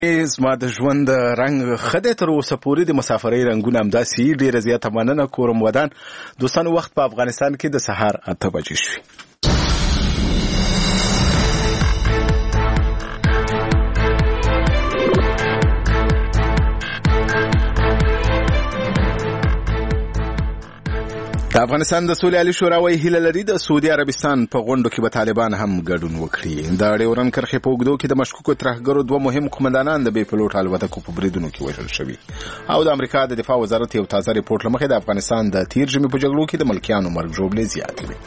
زما د ژوند رنګ خدای تر اوسه پورې د مسافرۍ رنګونه همداسې ډېره زیاته مننه کورم ودان. دوستانو وخت په افغانستان کې د سهار 8 بجې شوې. د افغانستان د سولې عالي شورا وایي هیله لري د سعودي عربستان په غونډو کې به طالبان هم ګډون وکړي. د ډیورن کرښې په اوږدو کې د مشکوکو ترهګرو 2 مهم قومندانان د بې پیلوټ الوتکو په بریدونو کې وژل شوي او د امریکا د دفاع وزارت یو تازه ریپورټ له مخې د افغانستان د تیر ژمي په جګړو کې د ملکیانو مرګ ژوبلې زیاتې وي.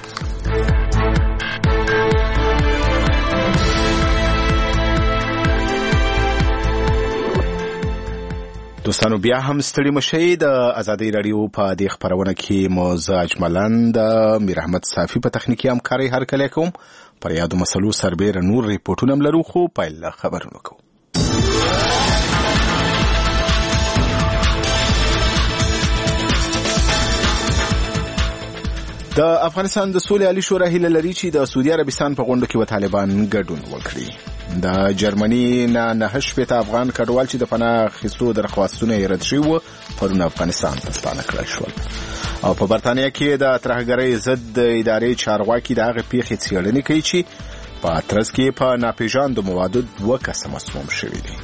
دوستانو بیا هم ستړي مشئ. د ازادي رادیو په دې خبرونه کې موزاج ملند میر احمد صافي په تخنیکی همکاري هرکلی کوم. پر یادو مسلو سربېره نور ریپورټونه هم لرو خو پیل خبرونه کوو. د افغانستان د سولې عالي شورا هیله لري چې د سعودي عربستان په غونډه کې به طالبان ګډون وکړي. د جرمني نه 9 افغان کډوال چې د پناه اخیستو درخواستونه یې رد شوي وو پرون افغانستان ته ستانه کړل شول او په برتانیا کې د ترهګرۍ ضد ادارې چارواکي د هغې پیښې څېړنې کوي چې په اترز کې په ناپېژاندو موادو 2 کسه مسموم شوي دي.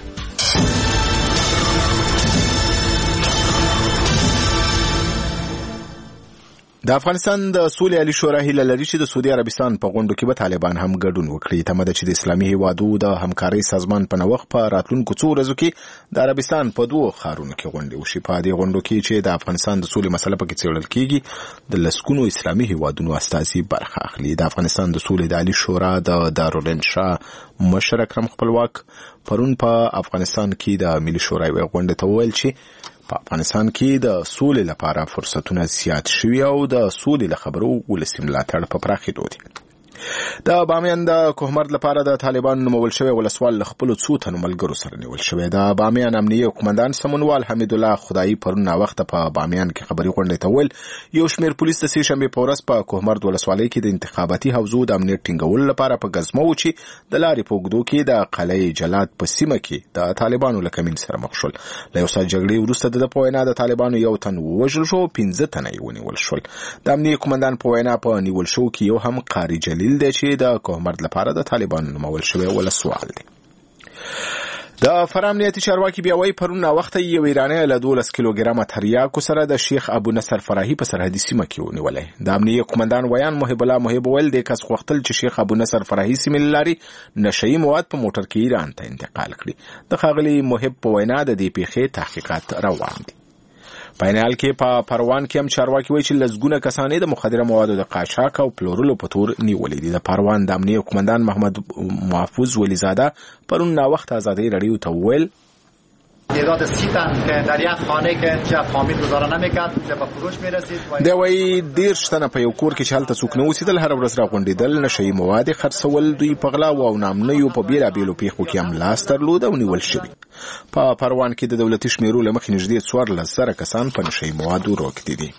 د افغانستان د سولې عالي شورا هیله لري چې د سعودي عربستان په غونډو کې به طالبان هم ګډون وکړي. تمه ده چې د اسلامي هیوادو د همکارۍ سازمان په نوښت په راتلونکو 2 ورځو کې د عربستان په 2 ښارونو کې غونډې وشي. په دې غونډو کې چې د افغانستان د سولې مسله پکې څېړل کېږي د لسګونو اسلامي هیوادونو استازي برخه اخلي. د افغانستان د سولې د عالي شورا د دارالانشا مشر اکرم خپلواک پرون په افغانستان کې د ملي شورا یوې غونډې ته وویل چې په افغانستان کې د سولې لپاره فرصتونه زیات شوي او د سولې له خبرو ولسي ملاتړ په پراخېدو دي. د بامیان د کوهمرد لپاره د طالبانو نومول شوی ولسوال له خپلو 2 تنو ملګرو سره نیول شوی. د بامیان امنیه قومندان سمونوال حمید الله خدایي پرون ناوخته په بامیان کې خبري غونډې ته ویل یو شمېر پولیس د سې شنبې په ورځ په کوهمرد ولسوالۍ کې د انتخاباتي حوزو د امنیت ټینګولو لپاره په ګزمه و چې د لارې په اوږدو کې د قلعه جلات په سیمه کې د طالبانو له کمین سره مخ شول. له یو ساعت جګړې وروسته د په وینا د طالبانو 1 تن ووژل شو، 15 تنه یې ونیول شول. د امنیه قومندان په وینا په نیول شو کې یو هم قاری جلیل دی چې د کوهمرد لپاره د طالبانو نومول شوی ولسوال دی. د فرام امنیتي چارواکي بیا وایي پرون ناوخته یو ایرانی له 12 کیلوګرامه تریاکو سره د شیخ ابو نصر فراهي په سرحدي سیمه کې ونیولی. د امنیه قومندان ویان محب الله محب ویل د کس غوښتل چې شیخ ابو نصر فراهي سیمې له لارې نشهیي مواد په موټر کې ایران ته انتقال کړي. د ښاغلي محب په وینا د دې پیښې تحقیقات روان دي. په حال کې په پروان کې هم چارواکي وایي چې لسګونه کسانې د مخدره موادو د قاچاق او پلورلو په تور نیولې دي. د پروان د امنیه قومندان محمد محفوظ ولیزاده پرون ناوخته ازادي رادیو ته وویل تعداد 30 تن که در یک خانه که جب فامیل گزاره نمیکرد جب به فروش میرسید. دی وایي 10 تنه په یو کور کې چې هلته څوک نه اوسېدل هر ورځ راغونډېدل، نشهیي مواد خرڅول، دوی په غلاو او نامنیو په بېلابېلو پیښو کې هم لاس درلود او نیول شوي. په پروان کې د دولتي شمیرو له مخې نږدې 14,000 کسان په نشهیي موادو روږدي دي.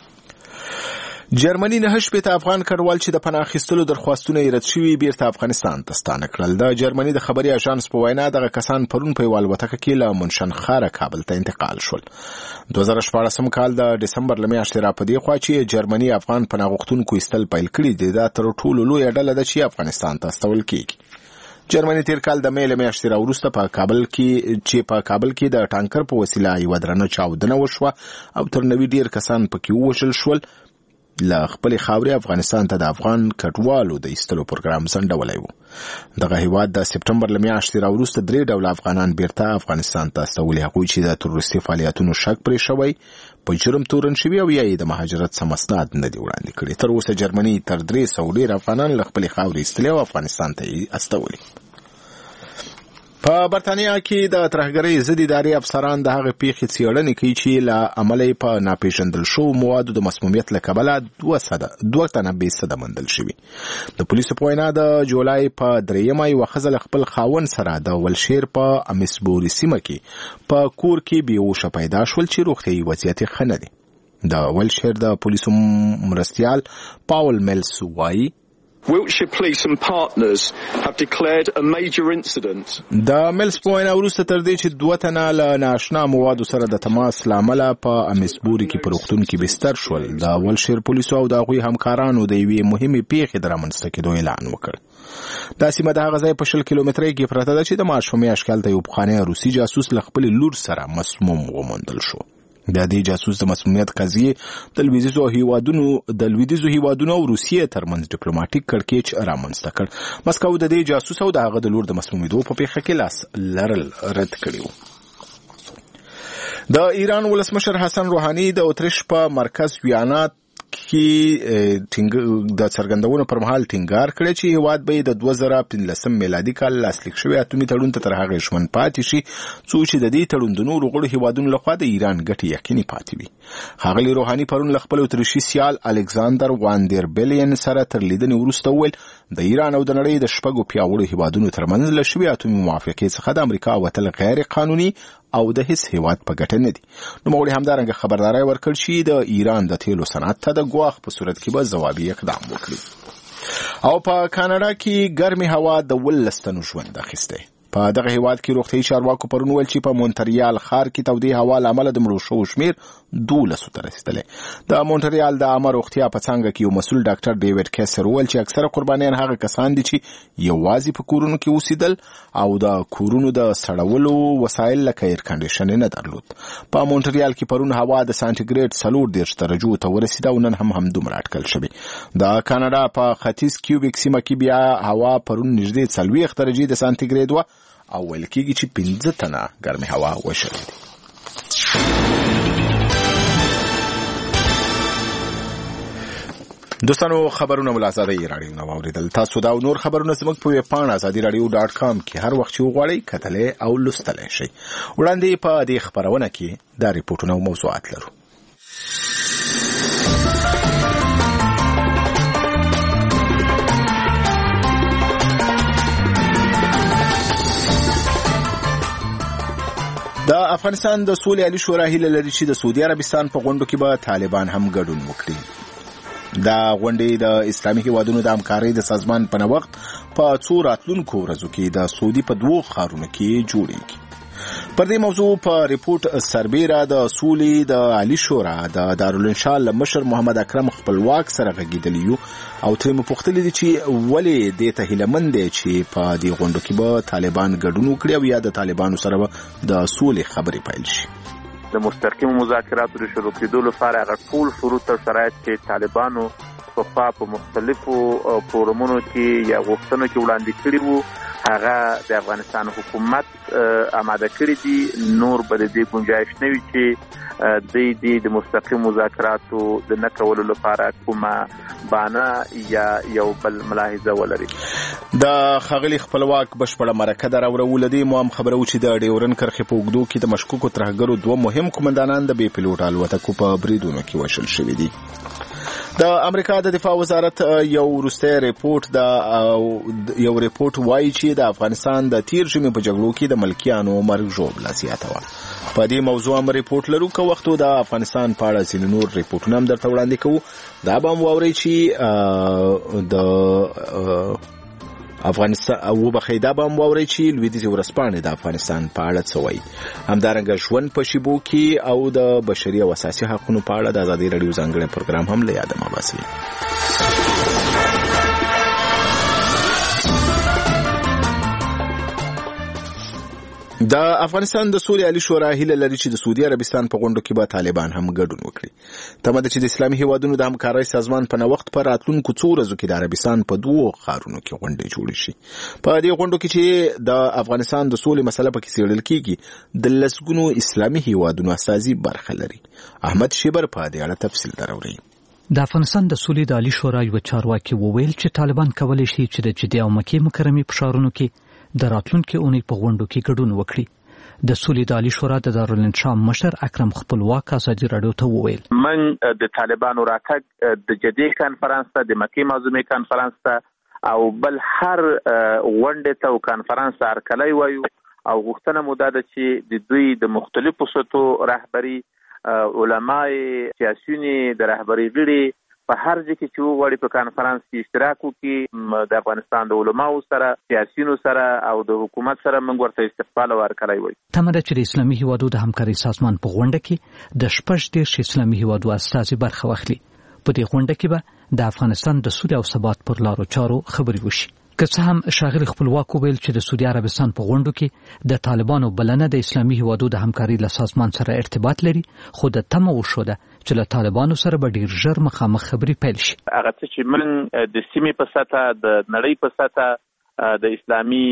جرمني 9 افغان کډوال چې د پناه اخیستلو درخواستونه یې رد شوي بیرته افغانستان ته ستانه کړل. د جرمني د خبري اژانس په وینا دغه کسان پرون په یوه الوتکه کې له منشنخاره کابل ته انتقال شول. 2014 کال د ډسمبر له میاشتې را په دې خوا چې جرمني افغان پناه غوښتونکو ایستل پیل کړي دي. دا تر ټولو لویه ډله ده چې افغانستان ته استول کېږي. جرمني تیر کال د مې له میاشتې راوروسته په کابل کې د ټانکر په وسیله یوه درنه چاودنه وشوه او تر 90 ډېر کسان پکې ووژل شول. له خپل خاورې افغانستان ته د افغان کډوالو د ایستلو پروګرام ځنډولی و. دغه هیواد د سپټمبر له میاشتې راوروسته 3 ډوله افغانان بیرته افغانستان ته استولي. هغوی چې د تروریستي فعالیتونو شک پرې شوی، په جرم تورن شوي او یا یې د مهاجرت څه مسند نه دي وړاندې کړي. تر اوسه جرمني تر 300 ډېر افغانان له خپلې خاورې ایستلي او افغانستان ته یې استولي. په برتانیا کې د ترهګرۍ ضد ادارې افسران د هغې پیښې څېړنې کوي چې له امله یې په ناپېژندل شوو موادو د مسمومیت له کبله 2 تنه بېسده موندل شوي. د پولیسو په وینا د جولای په 3 یوه ښځه له خپل خاوند سره د ولشیر په امیسبوري سیمه کې په کور کې بېهوشه پیدا شول چې روغتیایي وضعیت یې ښه نه دی. د ولشیر د پولیسو مرستیال پاول میلس وایي Wiltshire Police and partners have declared a major incident. د ملز پوینه وروسته تر دې چې 2 تنه له ناشنا موادو سره د تماس لامل په امسبوري کې په روغتون کې بستر شول. د ولشیر پولیسو او د غوي همکارانو د یوې مهمې پیښې د رامنځته کېدو اعلان وکړ. دا سیمه د هغه ځای په 20 کیلومترۍ کې پرته ده چې د مارچ په میاشت کې یو پخوانی روسي جاسوس له خپل لور سره مسموم وموندل شو. د دې جاسوس د مسمومیت قضیې د لویدیځو هیوادونو او روسیې ترمنځ ډیپلوماټیک کړکېچ رامنځته کړ. مسکو د دې جاسوس او د هغه د لور د مسمومیدو په پیښه کې لاس لرل رد کړی و. د ایران ولسمشر حسن روحاني د اتریش په مرکز ویانا کې د څرګندونو پر مهال ټینګار کړی چې هیواد به د 2015 میلادي کال لاسلیک شوی اتومي تړون ته تر هغه ژمن پاتې شي څو چې د دې تړون د نورو غړو هیوادونو لخوا د ایران ګټې یقیني پاتې وي. ښاغلي روحاني پرون له خپل اتریشي سیال الکساندر واندر بیلین سره تر لیدنې وروسته وویل د ایران او د نړۍ د شپږو پیاوړو هیوادونو ترمنځ له شوي اتومي موافقې څخه د امریکا وتل غیر قانوني او د هیڅ هیواد په ګټه نه دي. نوموړي همدارنګه خبرداری ورکړ چې د ایران د تیلو صنعت ته د ګواښ په صورت کې به ځوابي اقدام وکړي. او په کاناډا کې ګرمي هوا د 12 تنو ژوند اخیستی. په دغه هیواد کې روغتیايي چارواکو پرون ویل چې په مونټریال ښار کې تودې هوا له امله د مړو شوو شمېر 12 ته رسیدلی. د مونټریال د عامه روغتیا په څانګه کې یو مسؤل ډاکټر ډیوډ کیسر ویل چې اکثره قربانیان هغه کسان دي چې یوازې په کورونو کې اوسېدل او د کورونو د سړولو وسایل لکه ایر کنډیشن نه درلود. په مونټریال کې پرون هوا د سانټیګریډ 40 درجو ته ورسېده او نن هم دومره اټکل شوې. د کاناډا په ختیځ کیوبیک سیمه کې بیا هوا پرون نږدې 40 درجې د سانټیګریډ و او ویل کېږي چې 15 تنه ګرمي هوا وشلېدې. دوستانو خبرونه مو له ازادۍ راډیو نه واورېدل. تاسو دا او نور خبرونه زموږ په ویبپاڼه azadiradio.com کې هر وخت چې وغواړئ کتلی او لوستلی شئ. وړاندې په دې خبرونه کې دا ریپورټونه او موضوعات لرو. د افغانستان د سولې عالی شورا هیله لري چې د سعودي عربستان په غونډو کې به طالبان هم ګډون وکړي. دا غونډې د اسلامي هیوادونو د همکارۍ د سازمان په نوښت په څو راتلونکو ورځو کې د سعودي په 2 ښارونو کې جوړیږي. پر دې موضوع په ریپورت سربیره د سولې د عالی شورا د دارالانشا مشر محمد اکرم خپلواک سره غږیدلی یو او ترې مو پوښتلي دي چې ولې دې ته هیلهمند دی چې په دې غونډو کې به طالبان ګډون وکړي او یا د طالبانو سره به د سولې خبرې پیل شي. د مستقیم مذاکراتو د شروع کېدو لپاره هغه ټول شروط او شرایط چې طالبانو په مختلفو فورمونو کې یا غوښتنو کې وړاندې کړي وو هغه د افغانستان حکومت آماده کړی دي. نور به د دې گنجائش نه وي چې د مستقیم مذاکراتو د نه کولو لپاره کومه بانه یا یو بل ملاحظه ولري. د ښاغلي خپلواک بشپړه مرکه د راوړلو دې مو هم خبره و چې د ډیورن کرښې په اوږدو کې د مشکوکو ترهګرو 2 مهم قومندانان د بې پیلوټ الوتکو په بریدونو کې وشل شوي دي. د امریکا د دفاع وزارت یو وروستی ریپورت وایي چې د افغانستان د تیر ژمي په جګړو کې د ملکیانو مرګ ژوبله زیاته وه. په دې موضوع هم ریپورت لرو که وختو د افغانستان په اړه ځینې نور ریپورټونه هم درته وړاندې کوو. دا به هم واورئ چې د افغانستان او بخیدا به هم واورئ چې لویدیځې ورځپاڼې د افغانستان په اړه څه وایي. همدارنګه ژوند په شیبو کې او د بشري او اساسي حقونو په اړه د ازادي راډیو ځانګړی پروګرام هم له یاده مه باسئ. د افغانستان د سولې عالی شورا هیله لري چې د سعودي عربستان په غونډو کې به طالبان هم ګډون وکړي. تمه ده چې د اسلامي هیوادونو د همکارۍ سازمان په نوښت په راتلونکو څو ورځو کې د عربستان په 2 ښارونو کې غونډې جوړې شي. په دې غونډو کې چې د افغانستان د سولې مسله پکې څېړل کېږي د لسګونو اسلامي هیوادونو استازي برخه لري. احمد شیبر په دې اړه تفصیل دراوړي. د افغانستان د سولې د عالی شورا یو چارواکي وویل چې طالبان کولی شي چې د جدې او مکې مکرمې په ښارونو کې د راتلونکي اونۍ په غونډو کې ګډون وکړي. د سولې د عالی شورا د دارالانشا مشر اکرم خپلواک ازادي راډیو ته وویل من د طالبانو راتګ د جدې کانفرنس ته د مکې معظمې کانفرنس ته او بل هر غونډې ته او کانفرنس ته هرکلی وایو او غوښتنه مو دا ده چې د دوی د مختلفو سطحو رهبري علماء سیاسیونی د رهبري غړي په هر ځای کې چې وغواړي په کانفرنس کې اشتراک وکړي، د افغانستان د علماو سره، سیاسیونو سره او د حکومت سره موږ ورته استقبال او هرکلی وایو. تمه ده چې د اسلامي هیوادو د همکارۍ سازمان په غونډه کې د 14 اسلامي هیوادو استازي برخه واخلي. په دې غونډه کې به د افغانستان د سولې او ثبات پر لارو چارو خبرې وشي. که څه هم ښاغلي خپلواک وویل چې د سعودي عربستان په غونډو کې د طالبانو بلنه د اسلامي هیوادو د همکارۍ له سازمان سره ارتباط لري، خو د تمه وشوده چې له طالبانو سره به ډیر ژر مخامخ خبرې پیل شي. هغه څه چې موږ د سیمې په سطحه، د نړۍ په سطحه، د اسلامي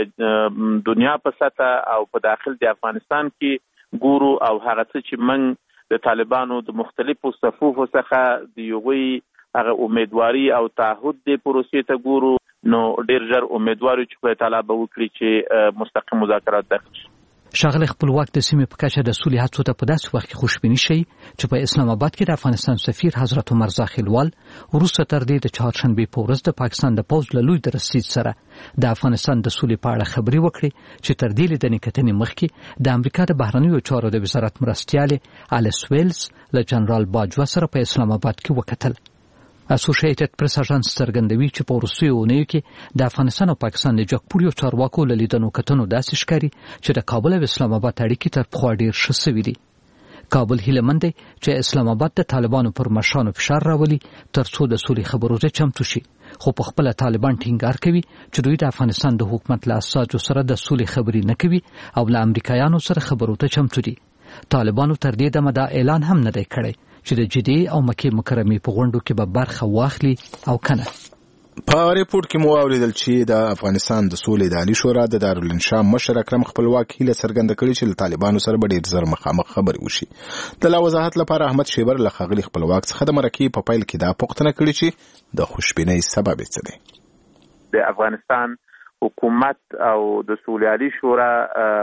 دنیا په سطحه او په داخل د افغانستان کې ګورو، او هغه څه چې موږ د طالبانو د مختلفو صفوفو څخه د یوغوی هغه امیدواري او تعهد د پروسې ته ګورو، نو ډیر ژر امیدوارو چې خدای تعالی به وکړي چې مستقیم مذاکرات داخل شي. ښاغلی خپلواک د سیمې په کچه د سولې هڅو ته په داسې وخت کې خوشبیني شي چې په اسلام آباد کې د افغانستان سفیر حضرت عمر زاخیلوال وروسته تر دې د چهارشنبې په ورځ د پاکستان د پوځ له لوی درستیز سره د افغانستان د سولې په اړه خبرې وکړې چې تر دې لیدنې کتنې مخکې د امریکا د بهرنیو چارو د وزارت مرستیالې الیس ویلز له جنرال باجوا سره په اسلام آباد کې وکتل. اسوسییټډ پریس اژانس څرګندوي چې په وروستیو اونیو کې د افغانستان او پاکستان د جګپوړیو چارواکو له لیدنو کتنو داسې ښکاري چې د کابل او اسلام آباد اړیکې تر پخوا ډېر ښه سوي دي. کابل هیله مند دی چې اسلام آباد د طالبانو پر مشرانو فشار راولي ترڅو د سولې خبرو ته چمتو شي، خو په خپل طالبان ټینګار کوي چې دوی د افغانستان د حکومت له اساسو سره د سولې خبرې نه کوي او له امریکایانو سره خبرو ته چمتو دي. طالبانو تر دې دمه دا اعلان هم نه دی کړی چې د جدي او مکې مکرمې په غونډو کې به برخه واخلي او کنه. په ریپورت کې مو اوریدل چې د افغانستان د سولې د عالی شورا د دارالانشا مشر اکرم خپلواک هیله څرګنده کړې چې له طالبانو سره به ډېر زر مخامخ خبرې وشي. د لا وضاحت لپاره احمد شیبر له ښاغلي خپلواک څخه د مرکې په پیل کې دا پوښتنه کړې چې د خوشبینۍ سبب څه دی. د افغانستان حکومت او د سولې عالی شورا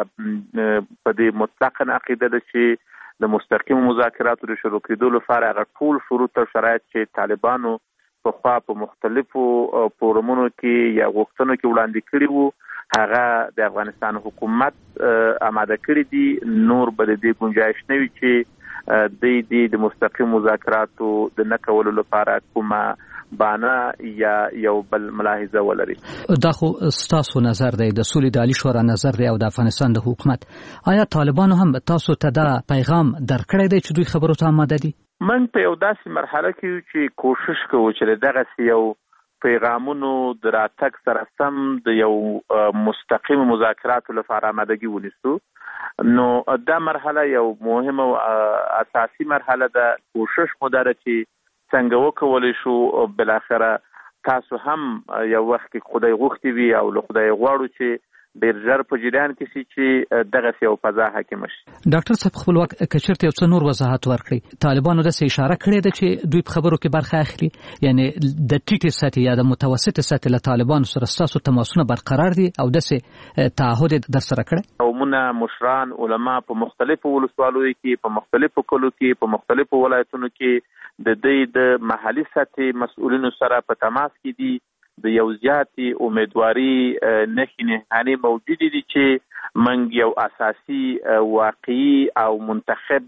په دې مطلقاً عقیده ده چې د مستقیم مذاکراتو د شروع کېدو لپاره هغه ټول شروط او شرایط چې طالبانو په خوا په مختلفو فورمونو کې یا غوښتنو کې وړاندې کړي وو هغه د افغانستان حکومت آماده کړي دي. نور به د دې گنجائش نه وي چې د مستقیم مذاکراتو د نه کولو لپاره کومه بانه یا یو بل ملاحظه ولري. دا خو ستاسو نظر دی، د سولې د عالی شورا نظر دی او د افغانستان د حکومت. آیا طالبانو هم تاسو ته دا پیغام درکړی دی چې دوی خبرو ته آماده دي؟ من په یو داسې مرحله کې چې کوشش کوو چې دغه یو پیغامونو د راتګ سره سم د یو مستقیم مذاکراتو لپاره آمادګي ونیسو. نو دا مرحله یو مهمه او اساسي مرحله ده. کوشش مو ده چې څنګه وکولای شو بالاخره تاسو هم یو وخت کې خدای غوښتي وي او له خدای غواړو چې ډېر ژر په جریان کې شي چې دغه یو فضا حاکم شي. ډاکټر صاحب خپلواک کچرته یو څه نور وضاحت ورکړي. طالبانو د اشاره کړې ده چې دوی په خبرو کې برخه اخلي، یعنی د ټیټه سطح یا د متوسطه سطح له طالبانو سره تاسو تماسونه برقرار دي او د تعهد در سره کړی. قومونه، مشران، علما په مختلفو ولسوالیو کې، په مختلفو کلو کې، په مختلفو ولایتونو کې د دې د محلي سطح مسؤلینو سره په تماس کې دي. د یو زیاتې امیدواري نښې نښانې موجودې دي چې موږ یو اساسي واقعي او منتخب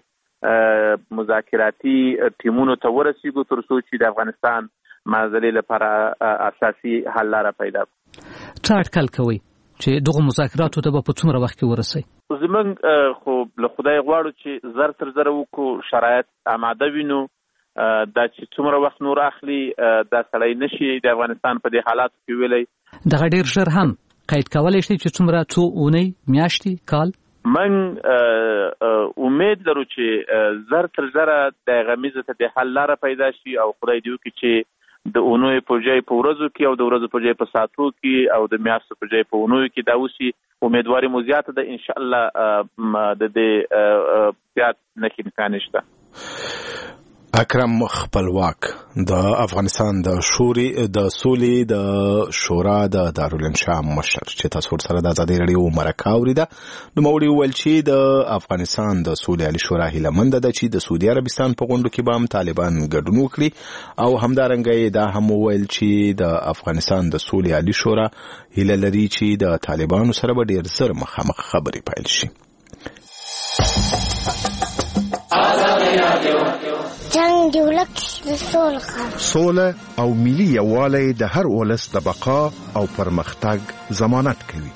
مذاکراتي ټیمونو ته ورسیږو ترڅو چې د افغانستان معضلې لپاره اساسي حل لاره پیدا کړو. څه اټکل کوئ چې دغه مذاکراتو ته به په څومره وخت کې ورسئ؟ زموږ خو له خدای غواړو چې زر تر زره وکړو، شرایط آماده وینو. دا چې څومره وخت نور اخلي دا سړی نشي د افغانستان په دې حالاتو کې ویلی. دغه ډېر ژر هم قید کولی شي چې څومره څو اونۍ، میاشتې، کال؟ من امید لرو چې زر تر زره د غمیزه ته د حل لاره پیدا شي او خدای دې وکړي چې د اونۍ په ځای په ورځو کې او د ورځو په ځای په ساعتو کې او د میاشتو په ځای په اونیو کې دا وشي. امیدواري مو زیاته ده، ان شاء الله د دې زیات نښې نښانې شته. اکرم خپلواک د افغانستان د سولې د شورا د دارالانشا مشر چې تاسو سره د ازادي رادیو مرکه اوریده. نو موري ویل چې د افغانستان د سولې عالی شورا هیله مند ده چې د سعودي عربستان په غونډو کې به هم طالبان ګډون وکړي او همدارنګه دا هم ویل چې د افغانستان د سولې عالی شورا هیله لري چې د طالبانو سره به ډېر زر مخامخ خبرې پیل شي. جنگ دی ولک سوله او ملي یووالی د هر ولس د بقا او پرمختګ ضمانت کوي.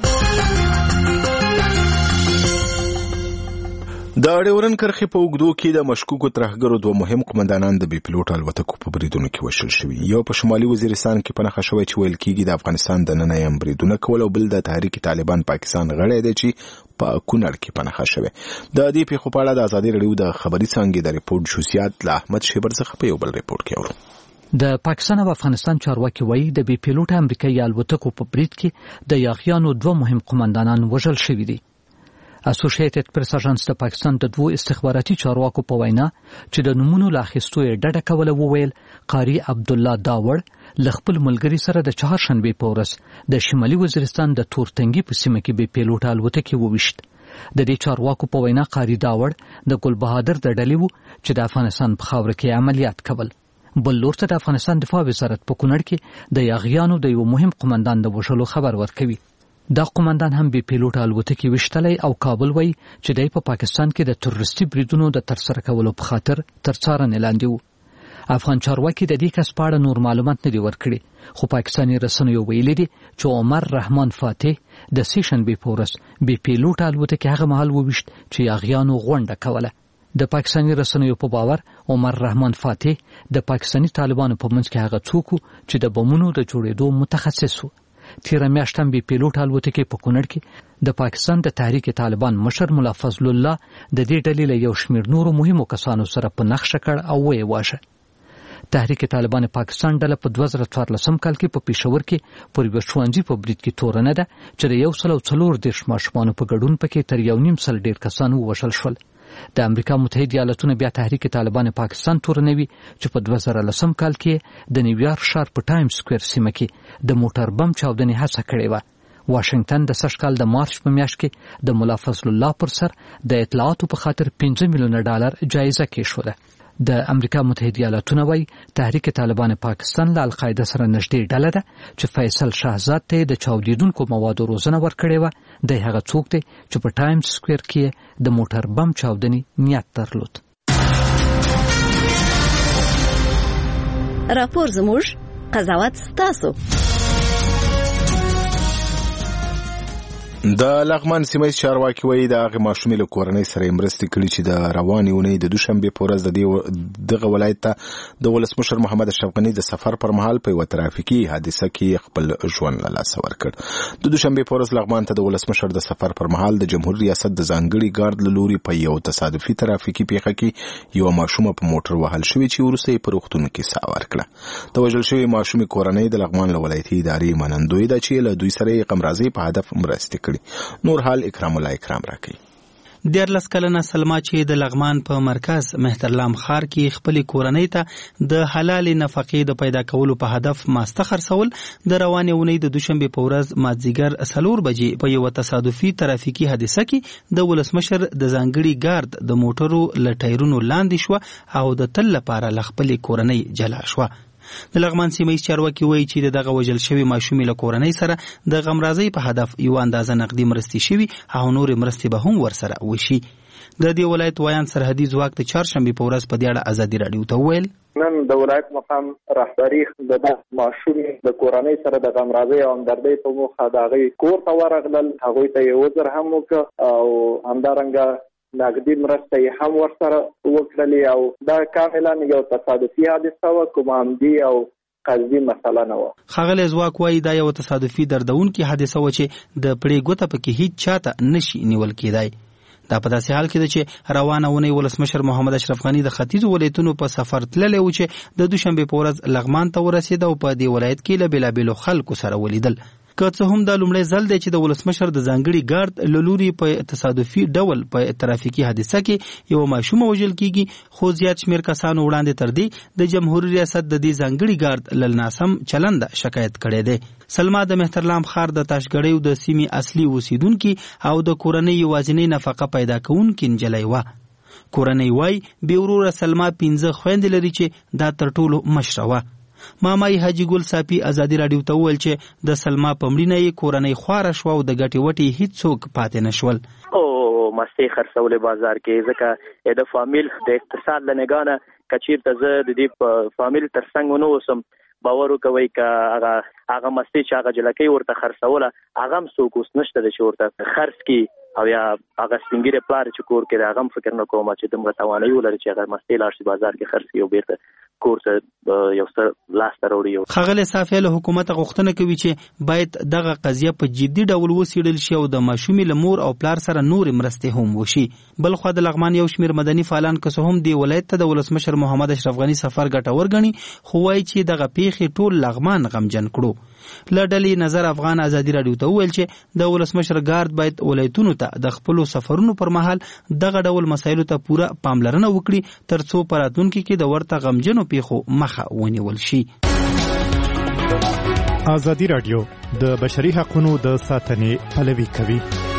د ډیورن کرښې په اوږدو کې د مشکوکو ترهګرو دوه مهم قومندانان د بي پيلوټ الوتکو په بریدونو کې وشل شوي. یو په شمالي وزیرستان کې پنهخه شوی چې ویل کېږي د افغانستان د نننۍ هم بریدونه کول، او بل د تحریک طالبان پاکستان غړی دی چې په کونړ کې پنهخه شوی. د دې پیښو په اړه د ازادي رادیو د خبري څانګې د ریپورت جزئیات له احمد شیبر څخه په یو بل ریپورت کې اورو. د پاکستان او افغانستان چارواکي وایي د بي پيلوټ امریکایي الوتکو په برید کې د یاغیانو دوه مهم قومندانان وژل شوي دي. اسوسییټډ پریس اژانس د پاکستان د دوه استخباراتي چارواکو په وینا چې د نمونو لا اخیستو یې ډډه کوله وویل قاری عبد الله داوړ ل خپل ملګری سره د چهارشنبه په ورځ د شمالي وزیرستان د تورتنګي په سیمه کې بي پيلوټ الوتکې وویشت. د دې چارواکو په وینا قاری داوړ د ګل بهادر د ډلې وو چې د افغانستان په خاور کې عملیات کول. بل لور ته د افغانستان دفاع وزارت په کونړ کې د یاغیانو د یو مهم قومندان د وژلو خبر ورکوي. دا قومندان هم بي پيلوټ الوتکې وشتلې او کابل وای چې دای په پاکستان کې د تروریستي بریدونو د ترسره کولو په خاطر تر څارنې لاندې وو. افغان چارواکي د دې کس په اړه نور معلومات نه دي ورکړي، خو پاکستاني رسنیو ویلي دي چې عمر رحمان فاتح د سیشنبه په ورځ بي پيلوټ الوتکې هغه مهال وویشت چې یاغیانو غونډه کوله. د پاکستاني رسنیو په باور عمر رحمان فاتح د پاکستاني طالبانو په منځ کې هغه څوک چې د بمونو د جوړېدو متخصص وو. تیر میاشت هم بي پيلوټ الوتکې په کونړ کې د پاکستان د تحریک طالبان مشر مولا فضل الله د دې ډلې له یو شمېر نورو مهمو کسانو سره په نښه کړ او ویې واشه. تحریک طالبان پاکستان ډله په 2014 کال کې په پېښور کې پر یو ښوونځي په برید کې تورنه ده چې د 140 ماشومانو په ګډون پکې تر 1.5 ډیر کسان ووژل شول. د امریکا متحده ایالاتونو بیا تحریک طالبان پاکستان تورنوي چې په 2010 کال کې د نیویارک ښار په ټایم سکوير سیمه کې د موټر بم چاودنې هڅه کړې و. واشنگټن د سږ کال د مارچ په میاشت کې د مولا فضل الله پر سر د اطلاعاتو په خاطر $5 میلیون جایزه کېښوده. د امریکا متحده ایالاتونو وايي تحریک طالبان پاکستان له القاعده سره نږدې ډله ده چې فیصل شاهزاد ته د چاودیدونکو موادو روزنه ورکړې و. د هغه څوک دی چې په ټایم سکوير کې د موټر بم چاودنې نیت درلود. راپور زموږ، قضاوت ستاسو. د لغمان سیمه چارواکي وایي د هغه ماشومې له کورنۍ سره مرستې کړي چې د روانې اونۍ د دوشنبه په ورځ دغه ولایت ته د ولسمشر محمد اشرف غني د سفر پر مهال په یو ترافیکي حادثه کې خپل ژوند له لاسه ورکړ. د دوشنبه په ورځ لغمان ته د ولسمشر د سفر پر مهال د جمهوریت ریاست د ځانګړي ګارد له لوري په یو تصادفي ترافیکي پیښه کې یو ماشومه په موټر وهل شوې چې وروسته یې په روغتون کې ساه ورکړه. د وژل شوې ماشومې کورنۍ د لغمان ولایتي ادارې منندوی ده چې له دوی سره یې قمرازي په هدف مرستې نور حال اکرام الله اکرام راکړي. 14 کلنه سلما چې د لغمان په مرکز مهترلام ښار کې خپل کورنۍ ته د حلال نفقې د پیدا کولو په هدف ماسته خرڅول د روانې اونۍ د دوشنبه په ورځ مازدیګر 4 بجې په یو تصادفي ترافیکي حادثه کې د ولسمشر د ځانګړي ګارد د موټرو له ټایرونو لاندې شو او د تل لپاره له خپل کورنۍ جلا شو. د لغمان سیمه چارواکي وایي چې دغه وژل شوی ماشومې له کورنۍ سره د غمرازۍ په هدف یو اندازه نقدي مرستې شوي او نور مرستې به هم ورسره وشي. د دې ولایت وایان سرحدي ځواک د چهارشنبه په ورځ په دې اړه ازادي رادیو ته وویل نن د ولایت مقام رهبري د ماشومې د کورنۍ سره د غمرازۍ او همدردۍ په موخه د هغې کور ته ورغلل. هغوی ته یې وزر هم وکړه او همدارنګه نقدي مرسته یې هم ورسره وکړلې او دا کاملا یو تصادفي حادثه وه، کوم عمدي او قصدي مسله نه وه. ښاغلی ځواک وایي دا یو تصادفي دردونکې حادثه وه چې د پړې ګوته پکې هیڅ چاته نشي نیول کېدای. دا په داسې حال کې ده چې روانه اونۍ ولسمشر محمد اشرف غني د ختیځو ولایتونو په سفر تللی و چې د دوشنبه په ورځ لغمان ته ورسېد او په دې ولایت کې له بېلابېلو خلکو سره ولیدل. که څه هم دا لومړی ځل دی چې د ولسمشر د ځانګړي ګارد له لوري په تصادفي ډول په ترافیکي حادثه کې یو ماشوم وژل کیږي، خو زیات شمېر کسانو وړاندې تر دې د جمهوریت ریاست د دې ځانګړي ګارد له ناسم چلنده شکایت کړی دی. سلما د مهترلام ښار د تاشګړیو د سیمې اصلي اوسیدونکي او د کورنۍ یوازینۍ نفقه پیدا کوونکې نجلۍ وه. کورنۍ وایي بې وروره سلما 15 خویندې لري چې دا تر ټولو مشره وه. مامای حاجی ګل صافي ازادي رادیو ته وویل چې د سلما په مړینه یې کورنۍ خواره شوه او د ګټې وټې هیڅوک پاتې نشول. مستې خرڅولې بازار کې، ځکه د فامیل د اقتصاد له نگاه نه کچیرته زه د دې فامیل ترڅنګ ونه اوسم، باور وکوي که هغه مستې چې هغه جلکۍ ورته خرڅوله هغه هم څوک اوس نشته چې ورته خرڅ کړي، او یا هغه سپینګیری پلار چې کور کې د هغه هم فکر نه کوم چې دومره توانایي ولري چې هغه مستې لاړ شي بازار کې خرڅ کړي او بیرته کور ته یو څه لاس ته راوړي. ښاغلی صافیه له حکومت غوښتنه کوي چې باید دغه قضیه په جدي ډول وڅېړل شي او د ماشومې له مور او پلار سره نورې مرستې هم وشي. بلخوا د لغمان یو شمېر مدني فعالان که څه هم دې ولایت ته د ولسمشر محمد اشرف غني سفر ګټور ګڼي، خو وایي چې دغه پیښې ټول لغمان غمجن کړو. له ډلې نظر افغان ازادي راډیو ته وویل چې د ولسمشر ګارد باید ولایتونو ته د خپلو سفرونو پر مهال دغه ډول مسایلو ته پوره پاملرنه وکړي ترڅو په راتلونکي کې د ورته غمجنو پیښو مخه ونیول شي. ازادي راډیو د بشري حقوقو د ساتنې پلوي کوي.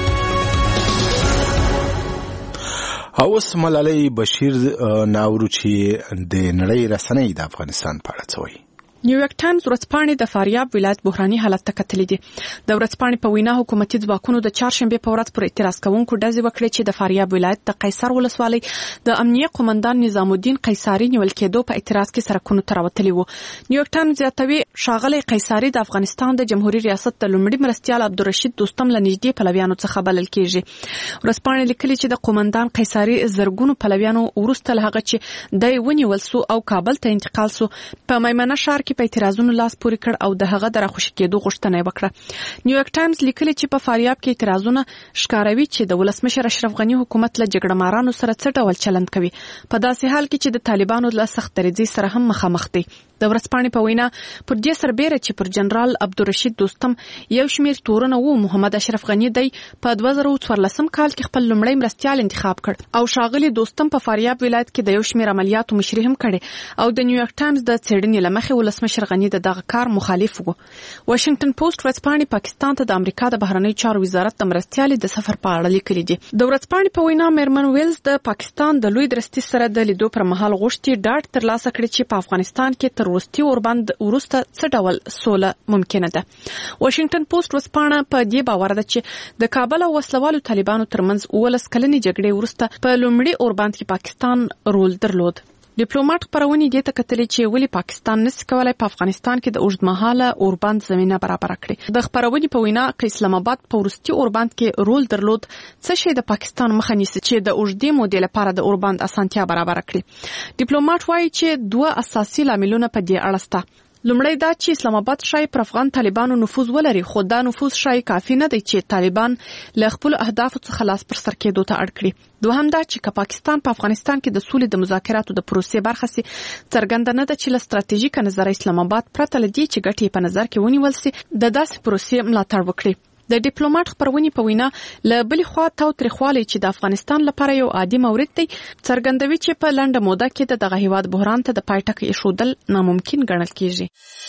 اوس ملالۍ بشیر ناورو چې د نړۍ رسنۍ د افغانستان په اړه څه وایي. نیویارک ټایمز ورځپاڼې د فاریاب ولایت بحراني حالت ته کتلې دي. د ورځپاڼې په وینا حکومتي ځواکونو د چهارشنبه په ورځ پر اعتراض کوونکو ډزې وکړې چې د فاریاب ولایت د قیصر ولسوالۍ د امنیه قومندان نظام الدین قیصاری نیول کېدو په اعتراض کې سرکونو ته راوتلي وو. نیویارک ټایمز زیاتوي ښاغلی قیصاری د افغانستان د جمهوریت ریاست د لومړي مرستیال عبدالرشید دوستم له نږدې پلویانو څخه بلل کېږي. ورځپاڼې لیکلي چې د قومندان قیصاری زرګونو پلویانو وروسته له هغه چې دی ونیول سو او کابل ته انتقال سو په میمنه ښار کې په اعتراضونو لاس پورې کړ او د هغه د راخوشي کېدو غوښتنه یې وکړه. نیویارک ټایمز لیکلي چې په فاریاب کې اعتراضونه ښکاروي چې د ولسمشر اشرف غني حکومت له جګړه مارانو سره څه ډول چلند کوي، په داسې حال کې چې د طالبانو له سخت دریځۍ سره هم مخامخ دي. د ورځپاڼې په وینا پر دې سربېره چې پر جنرال عبدالرشید دوستم یو شمېر تورونه وو، محمد اشرف غني دی په 2014 کال کې خپل لومړی مرستیال انتخاب کړ او ښاغلی دوستم په فاریاب ولایت کې د یو شمېر عملیاتو مشري هم کړې او د نیویارک ټایمز د څېړنې له مخې ولسمشر غني د دغه کار مخالف وو. واشنگټن پوسټ ورځپاڼې پاکستان ته د امریکا د بهرنیو چارو وزارت د مرستیال د سفر په اړه لیکلي دي. د ورځپاڼې په وینا میرمن ویلز د پاکستان د لوی درستي سره د لیدو پر مهال غوښتي ډاډ ترلاسه کړي چې په افغانستان کې تر وروستي اوربند وروسته څه ډول سوله ممکنه ده. واشنگټن پوسټ ورځپاڼه په دې باور ده چې د کابل او وسلوالو طالبانو ترمنځ 19 کلنې جګړې وروسته په لومړي اوربند کې پاکستان رول درلود. ډیپلوماټ خبرونه دې ته کتلې چې ولې پاکستان نشي کولای په افغانستان کې د اوږدمهاله اوربند زمينه برابر کړي. د خبرونه په وینا چې اسلام آباد په وروستي اوربند کې رول درلود، څه شي د پاکستان مخه نیسي چې د اوږدې مودې لپاره د اوربند اسانتیا برابر کړي. ډیپلوماټ وایي چې دوه اساسي لاملونه په دې اړه شته. لومړی دا چې اسلام آباد شای پر افغان طالبانو نفوذ ولري، خو دا نفوذ شای کافي نه دی چې طالبان له خپل اهدافو څخه لاس پر سر کېدو ته اړ کړي. دوهم دا چې پاکستان په افغانستان کې د سولې د مذاکراتو د پروسې برخه سي، څرګنده نه ده چې له ستراتیژیک نظر اسلام آباد پرته لدی چې ګټې په نظر کې ونیول سي د داسې پروسې ملاتړ وکړي. د ډیپلوماټ خبرونه په وینا له بلې خوا تاوتریخوالی چې د افغانستان لپاره یو عادي مورد دی، څرګندوي چې په لنډه موده کې دغه هیواد بحران ته د پای ټکی ایښودل ناممکن ګڼل کېږي.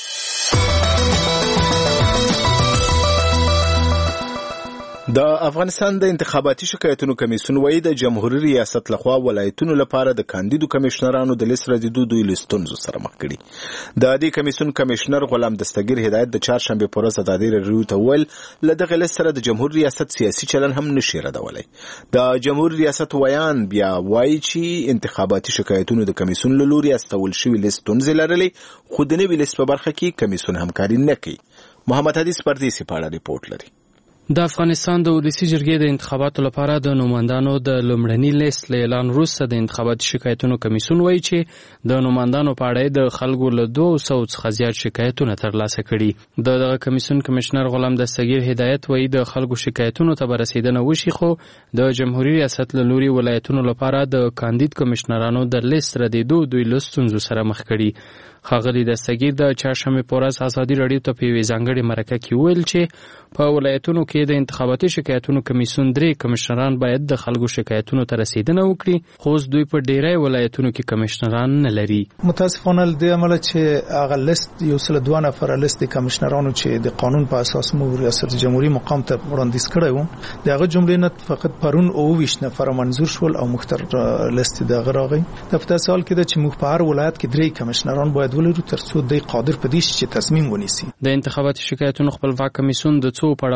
د افغانستان د انتخاباتي شکایتونو کمیسیون وایي د جمهوریت ریاست لخوا ولایتونو لپاره د کاندیدو کمشنرانو د لیست ردیدو دوی لستونزو سره مخ کړي. د دې کمیسیون کمشنر غلام دستګیر هدایت د چهارشنبه په ورځ ازادي راډیو ته ویل له دغه لیست سره د جمهوریت ریاست سیاسي چلن هم نشي ردولای. د جمهوریت ریاست ویان بیا وایي چې انتخاباتي شکایتونو د کمیسیون له لوري استول شوی لستونزې لرلې، خو د نوي لیست په برخه کې کمیسیون همکاري نه کوي. محمد حدیث پردیسی په اړه ریپورت لري. د افغانستان د ولسی جرګې د انتخاباتو لپاره د نوماندانو د لومړني لیست له اعلان وروسته د انتخاباتي شکایتونو کمیسیون وایي چې د نوماندانو په اړه د خلکو له 200 څخه زیات شکایتونه ترلاسه کړي. د کمیسیون کمشنر غلام دستګیر هدایت وایي د خلکو شکایتونو ته رسیدنه وشي، خو د جمهوریت ریاست له لوري ولایتونو لپاره د کاندید کمشنرانو د لیست ردیدو دوی لستونزو سره مخ کړي. ښاغلی دستګیر د چهارشنبه په ورځ ازادي راډیو ته په یوې ځانګړې مرکه کې ویل چې په ولایتونو کې د انتخاباتي شکایتونو کمیسیون 3 کمشنران باید د خلکو شکایتونو ته رسیدنه وکړي، خو دوی په ډیری ولایتونو کې کمشنران نه لري. متاسفانه د عمل چې هغه لیست یو سل 2 نفر لیست کمشنرانو چې د قانون په اساس مو ریاست جمهوریت مقام ته وړاندیز کړی و، دغه جملې نه فقط پرون 29 نفر منظور شول او مختار لیست دغه راغی. د په سال کې چې مخ په هر ولایت کې 3 کمشنران باید ولرو ترڅو د قادر پدې چې تصمیم ونیسي. د انتخاباتي شکایتونو خپلواک کمیسیون د څو پړاوونو له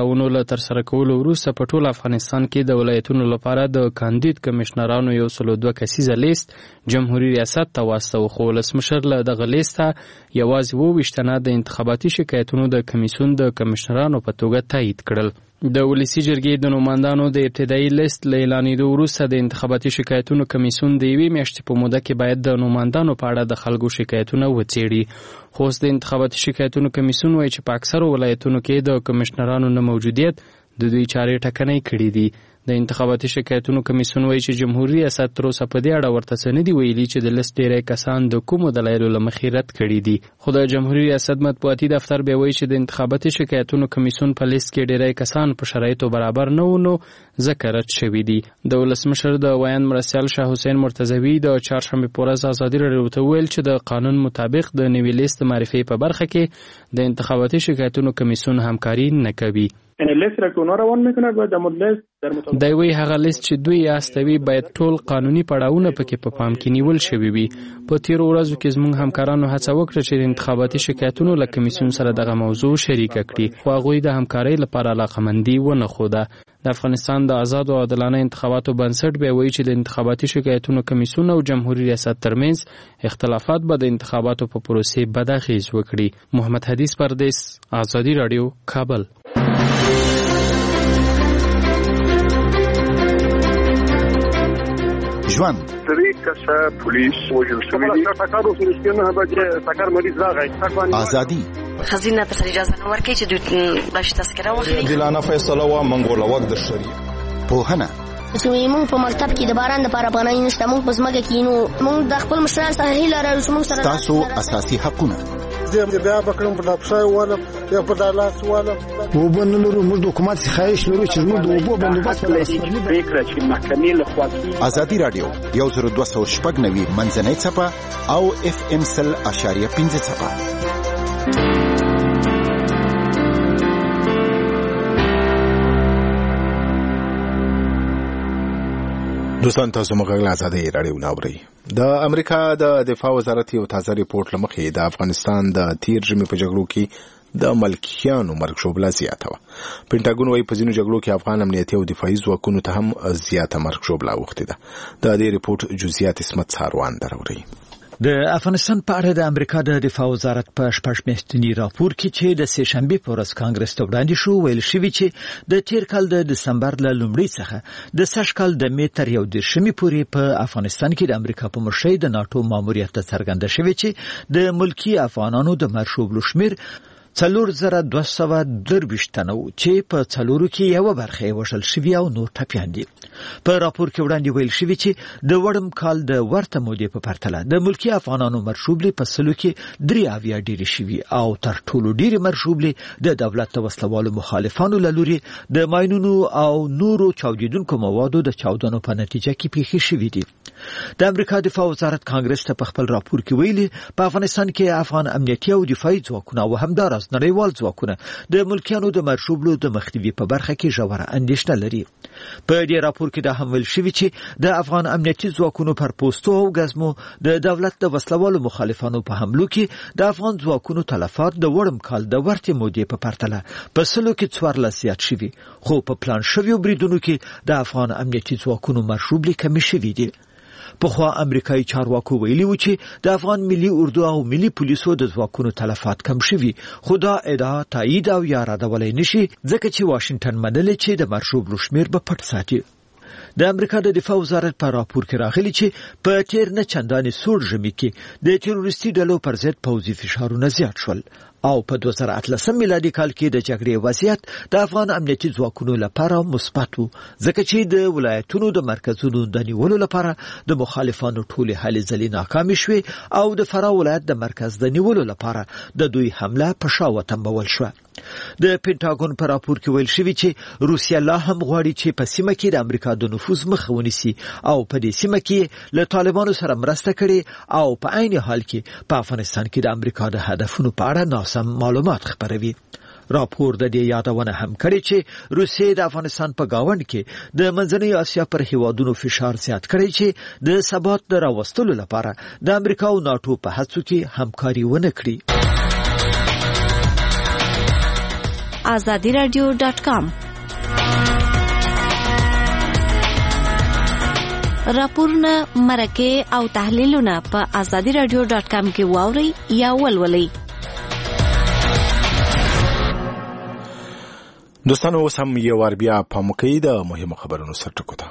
له ترسره کولو وروسته په ټول افغانستان کې د ولایتونو لپاره د کاندید کمشنرانو 102 کسیزه لیست جمهوریت ریاست ته واستو، خو ولسمشر له دغه لیسته یوازې 22 تنه د انتخاباتي شکایتونو د کمیسیون د کمشنرانو په توګه تایید کړل. د ولسی جرګې د نوماندانو د ابتدایي لیست له اعلانېدو وروسته د انتخاباتي شکایتونو کمیسیون د یوې میاشتې په موده کې باید د نوماندانو په اړه د خلکو شکایتونه وڅېړي، خو اوس د انتخاباتي شکایتونو کمیسیون وایي چې په اکثرو ولایتونو کې د کمشنرانو نه موجودیت د دوی چارې ټکنۍ کړي دي. د انتخاباتي شکایتونو کمیسیون وایي چې جمهوریت ریاست تر اوسه په دې اړه ورته څه نه دي ویلي چې د لیست ډېری کسان د کومو دلایلو له مخې رد کړي دي. خو د جمهوریت ریاست مطبوعاتي دفتر بیا وایي چې د انتخاباتي شکایتونو کمیسیون په لیست کې ډېری کسان په شرایطو برابر نه وو، نو ځکه رد شوي دي. د ولسمشر د ویاند مرستیال شاه حسین مرتضوي د چهارشنبې په ورځ ازادي راډیو ته وویل چې د قانون مطابق د نوي لیست معرفي په برخه کې د انتخاباتي شکایتونو کمیسیون همکاري نه کوي. لیست را که اونا روان میکنه باید در لیست در مطابق دوی هغه لیست چې دوی استوي باید ټول قانوني پړاوونه پکې په پام کې نیول شوي وي. په تیرو ورځو کې زموږ همکارانو هڅه وکړه چې د انتخاباتي شکایتونو له کمیسیون سره دغه موضوع شریکه کړي، خو هغوی د همکارۍ لپاره علاقمندي ونه ښوده. د افغانستان د آزاد او عادلانه انتخاباتو بنسټ بیا وایي چې د انتخاباتي شکایتونو کمیسیون او جمهوریت ریاست ترمنځ اختلافات به د انتخاباتو په پروسې بد اغېز وکړي. محمد حدیث پردیس، آزادي راډیو، کابل. ژوند درې کسه پولیس وژل شوي دي. ټکر وشو نه به چې ټکر مریض راغی. ازادي خزینه ته اجازه نه ورکړي چې دوی باش تذکره واخلي. دلانه فیصله وا منګول وخت د شری پوهنه چې موږ په مکتب کې د باران لپاره پناه نشته، موږ په ځمکه کې نو موږ د خپل مشران سره هیله لرو چې موږ سره تاسو اساسي حقونه زه بیا بکرم په لپشای واله یا په دالاس واله وبنلرو موږ د حکومت خواهش لرو چې موږ د وبو بندوبست فکر چې محکمې له خوا آزادي راډیو 10290 منځنۍ څپه او FM 100.5 څپه. دوستان تاسو مغل آزادي راډیو ناوړي. د امریکا د دفاع وزارت یو تازه ریپورت لمخې د افغانستان د تیر ژمي په جګړو کې د ملکیانو مرګ شوبله زیاته وه. پینټاګون وايي په ځینو جګړو کې افغان امنیتي او دفاعي ځواکونو ته هم زیاته مرګ شوبله اوښتې ده. د دې ریپورت جزئیات اسمت ساروان دراوړي. د افغانستان په اړه د امریکا د دفاع وزارت په شپږ میاشتني راپور کې چې د سه شنبه په ورځ کانګرس ته وړاندې شو ویل شوی چې د تیر کال د دسمبر له لومړۍ څخه د سږ کال د می تر 11 پورې په افغانستان کې د امریکا په مشرۍ د ناتو ماموریت ته څرګنده شوی چې د ملکی افغانانو د مرشوبلو شمیر 4223 تنه چې په څلورو کې یو برخه وشل شوی او نور ټپيان دي. په راپور کې وړاندې ویل شوی چې د وړم کال د ورته مودې په پرتله د ملکی افغانانو مرشوبلي په سلو کې 3 اویا ډېر شوی او تر ټولو ډېر مرشوبلي د دولت د وسلوالو مخالفانو لوري د ماينونو او نورو چاودیدونکو موادو د چاودنو په نتیجه کې پیښې شوې دي. د امریکا دفاع وزارت کانګرس ته په خپل راپور کې ویلي په افغانستان کې افغان امنیتي او دفاعي ځواکونه او همدارس نړیوال ځواکونه د ملکیانو د مرشوبلو د مخنیوي په برخه کې ژوره اندېښنه لري. په دې راپور کې دا هم ویل شوی چې د افغان امنیتي ځواکونو پر پوسټو او غزمو د دولت د وسلوالو مخالفانو په حملو کې د افغان ځواکونو تلفات د وړم کال د ورته مودې په پرتله په سلو کې 14 زیات شوي، خو په پلان شویو بریدونو کې د افغان امنیتي ځواکونو مرشوبلي کمی شوي دي. پخوا امریکایي چارواکو ویلي و چې د افغان ملي اردو او ملي پولیسو د ځواکونو تلفات کم شوي، خو دا ادعا تایید او یا ردولای نشي ځکه چې واشنگټن منلې چې د مرشوبلو شمیر به پټ ساتي. د امریکا د دفاع وزارت په راپور کې راغلي چې په تیر نه چندانې سوړ ژمي کې د تروریستي ډلو پر ضد پوځي فشارونه زیات شول او په 2018 میلادي کال کې د جګړې وضعیت د افغان امنیتي ځواکونو لپاره مثبت و، ځکه چې د ولایتونو د مرکزونو د نیولو لپاره د مخالفانو ټولې هلې ځلې ناکامې شوې او د فراه ولایت د مرکز د نیولو لپاره د دوی حمله په شا وتمبول شوه. د پینټاګون په راپور کې ویل شوی چې روسیا لا هم غواړي چې په سیمه کې د امریکا د نفوذ مخه ونیسي او په دې سیمه کې له طالبانو سره مرسته کړي او په عین حال کې په افغانستان کې د امریکا د هدفونو په اړه ناسم معلومات خپروي. راپور د دې یادونه هم کړې چې روسیې د افغانستان په گاوند کې د منځنۍ اسیا پر هیوادونو فشار زیات کړی چې د ثبات د راوستلو لپاره د امریکا او ناتو په هڅو کې همکاري ونه کړي. azadiradyo.com راپورونه، مرکې او تحلیلونه په azadiradio.com کې واورئ یا ولولئ. دوستانو اوس هم یو وار بیا پام کوئ د مهمو خبرونو سرټکو ته.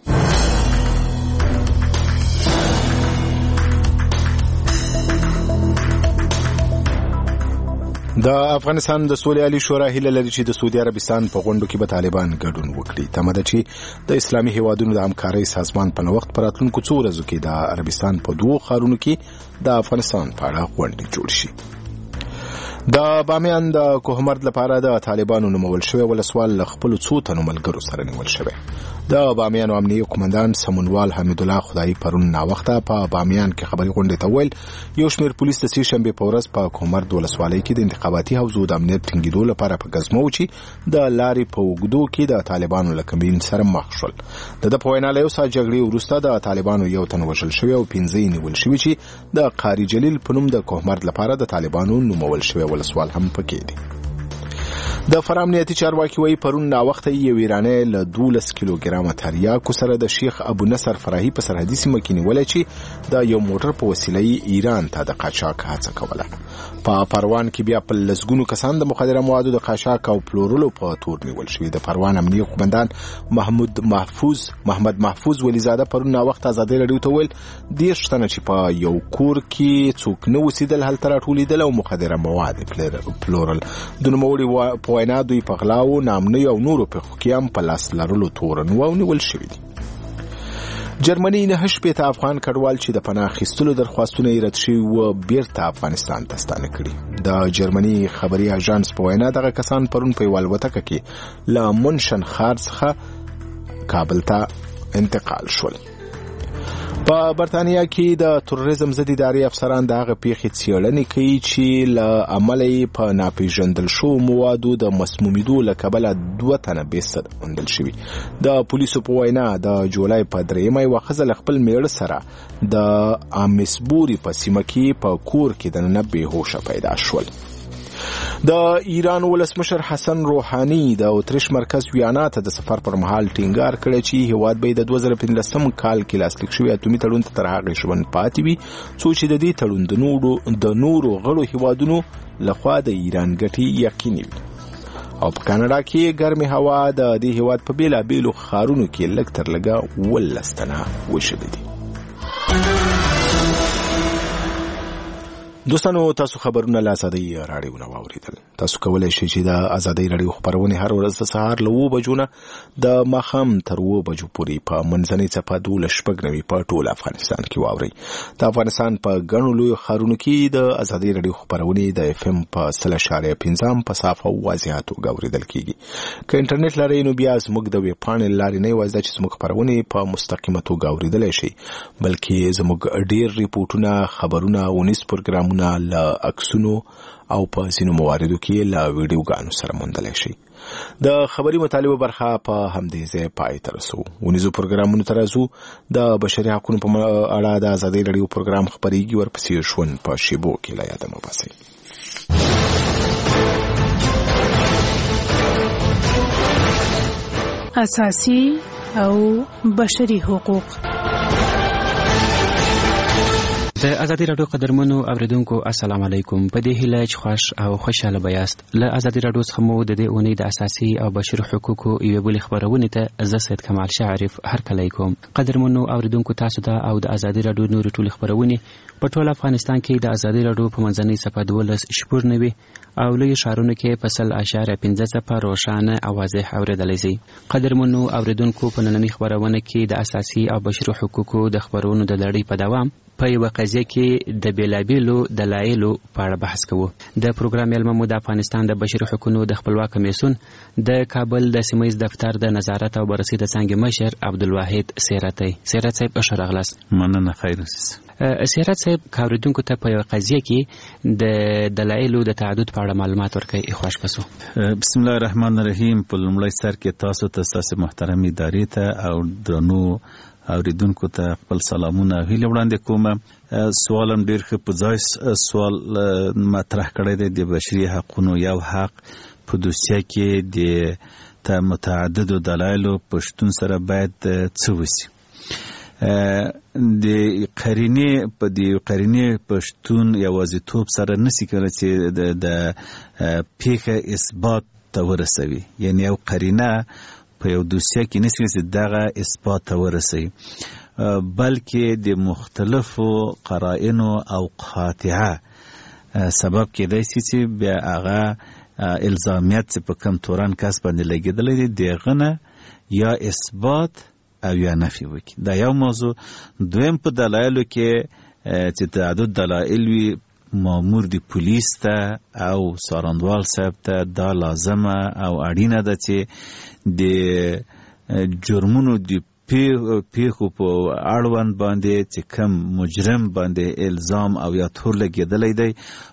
د افغانستان د سولې عالی شورا هیله لري چې د سعودي عربستان په غونډو کې به طالبان ګډون وکړي. تمه ده چې د اسلامي هیوادونو د همکارۍ سازمان په نوښت پر راتلونکو څو ورځو کې د عربستان په 2 ښارونو کې د افغانستان په اړه غونډې جوړ شي. د بامیان د کوهمرد لپاره د طالبانو نومول شوی ولسوال له خپلو څو تنو ملګرو سره نیول شوی. د بامیان امنیتي قومندان سمونوال حمید الله خدای پرون ناوخته په بامیان کې خبري غونډې ته ویل یو شمېر پولیس د سې شنبه په ورځ په کوهمرد ولسوالۍ کې د انتخاباتي حوزو د امنیت ټینګېدو لپاره په ګزمو چې د لارې په اوږدو کې د طالبانو له کمین سره مخ شول. د په وینا له یو ساعت جګړې وروسته د طالبانو یو تن وژل شوی او 15 نیول شوی چې د قاری جلیل په نوم د کوهمرد لپاره د طالبانو نومول شوی ولسوال هم پکې دی. د فرام امنیتي چارواکي وایي پرون ناوخته یو ایرانی له 12 کیلوګرامه تریاکو سره د شیخ ابو نصر فراهي په سرحدي سیمه کې نیولې چې د یو موټر په وسیله ایران ته د قاچاق هڅه کوله. په پروان کې بیا په لسګونو کسان د مخدره موادو د قاچاق او پلورلو په تور نیول شوي. د پروان امنیتي قومندان محمد محفوظ ولیزاده پرون ناوخته ازادي رادیو ته ویل 10 تنه چې په یو کور کې څوک نه وسیدل هلته راټولیدل او مخدره مواد پلورل. د نوموړي وینا دوی په غلاو، نامنۍ او نورو پیښو کې هم په لاس لرلو تورن و او نیول شوي دي. جرمني 9 شپېته افغان کډوال چې د پناه اخیستلو درخواستونه یې رد شوي وو بیرته افغانستان ته ستانه کړي. د جرمني خبري اژانس په وینا دغه کسان پرون په یوه الوتکه کې له منشن ښار څخه کابل ته انتقال شول. په برتانیا کې د تروریزم ضد ادارې افسران د هغه پیښې څېړنې کوي چې له امله یې په ناپېژندل شوو موادو د مسمومیدو له کبله 2 تنه بېسده موندل شوي. د پولیسو په وینا د جولای په 3 یوه ښځه له خپل میړه سره د آمیسبوري په سیمه کې په کور کې دننه بېهوشه پیدا شول. د ایران ولسمشر حسن روحاني د اتریش مرکز ویانا ته د سفر پر مهال ټینګار کړی چې هیواد به د 2015 کال کې لاسلیک شوی اتومي تړون ته تر هغې ژوند پاتې وي څو چې د دې تړون د نورو غړو هیوادونو لخوا د ایران ګټې یقیني وي. او په کاناډا کې ګرمې هوا د دې هیواد په بیلابیلو ښارونو کې لږ تر لږه 12 تنه وشلي دي. دوستانو تاسو خبرونه له ازادي رادیو نه واوریدل. تاسو کولای شئ چې د ازادي رادیو خبرونه هر ورځ د سهار له 9 بجو نه د ماښام تر 9 بجو پورې په منځنۍ څپه 12 په ټول افغانستان کې واورئ. د افغانستان په ګڼو لویو ښارونو کې د ازادي رادیو خبرونه د FM په 100.5 په صافه او واضحه توګه اوریدل کیږي. که انټرنیټ لرئ نو بیا زموږ د ویب پاڼې لارې نه یوازې چې زموږ خبرونه په مستقیمه توګه اوریدلی شئ بلکې زموږ ډیر ریپورټونه، خبرونه او نیوز پروګرامونه له عکسونو او په ځینو مواردو کې له ویډیوګانو سره موندلی شئ. د خبري مطالبه برخه په همدې ځای پای ته رسو. ونیزو پروګرامونو ته راځو. د بشري حقونو په اړه د ازادي رادیو پروګرام خبرېږي، ورپسې ژوند په شیبو کې له یاده مه باسئ. اساسي او بشري حقوق. د ازادي رادیو قدرمنو اوریدونکو السلام علیکم. په دې هیله چې خوش او خوشاله بیاست. له ازادي رادیو څخه مو د دې اونۍ د اساسي او بشري حقوقو یوه بلې خبرونه ته زه سید کمال شاعرف هرکلی کوم. قدرمنو اوریدونکو تاسو ته او د ازادي رادیو نورې ټولې خبرونه په ټول افغانستان کې د ازادي رادیو په منځنۍ څپه 12 او لوی ښارونو کې په 100.5 روښانه او واضح اوریدلی شي. قدرمنو اوریدونکو په نننۍ خبرونه کې د اساسي او بشري حقوقو د خبرونو د لړۍ په دوام په یوه قضیه کې د بیلابیلو دلایلو په اړه بحث کوو. د پروګرام علمه مو د افغانستان د بشري حقوقو د خپلواک کمیسیون د کابل د سیمه ییز دفتر د نظارت او بررسي د څانګې مشر عبدالواحد سیرتی. سیرت صاحب ښه راغلاست. مننه، خیر اوسئ. سیرت صاحب که اوریدونکو ته په یوه قضیه کې د دلایلو د تعدد په اړه معلومات ورکوي خوښ پسو. بسم الله الرحمن الرحیم. په لومړی سر کې تاسو ته ستاسو محترم ادارې ته او درنو اوریدونکو ته خپل سلامونه هیله وړاندې کوم. سوال هم ډیر ښه په ځای سوال مطرح کړی دی. د بشري حقونو یو حق په دوسیه کې د متعددو دلایلو په شتون سره باید څه وشي. د قرینې په شتون یوازیتوب سره نسی کولای چې د پیښه اثبات ته ورسوي. یعنی یو قرینه په یو دوسیه کې نسی کولای چې دغه اثبات ته ورسوي، بلکې د مختلفو قرائنو او قاطعه سبب کېدای شي چې بیا هغه الزامیت چې په کم تورن کس باندې لګېدلی دی دغه نه یا اثبات او یا نفی وکړي. دا یو موضوع. دویم په دلایلو کې چې تعدد دلایل وي، مامور دی پولیس ته او څارندوال صاحب ته دا لازمه او اړینه ده چې د جرمونو د پیښو په اړوند باندې چې کم مجرم باندې الزام او یا تور لګېدلی دی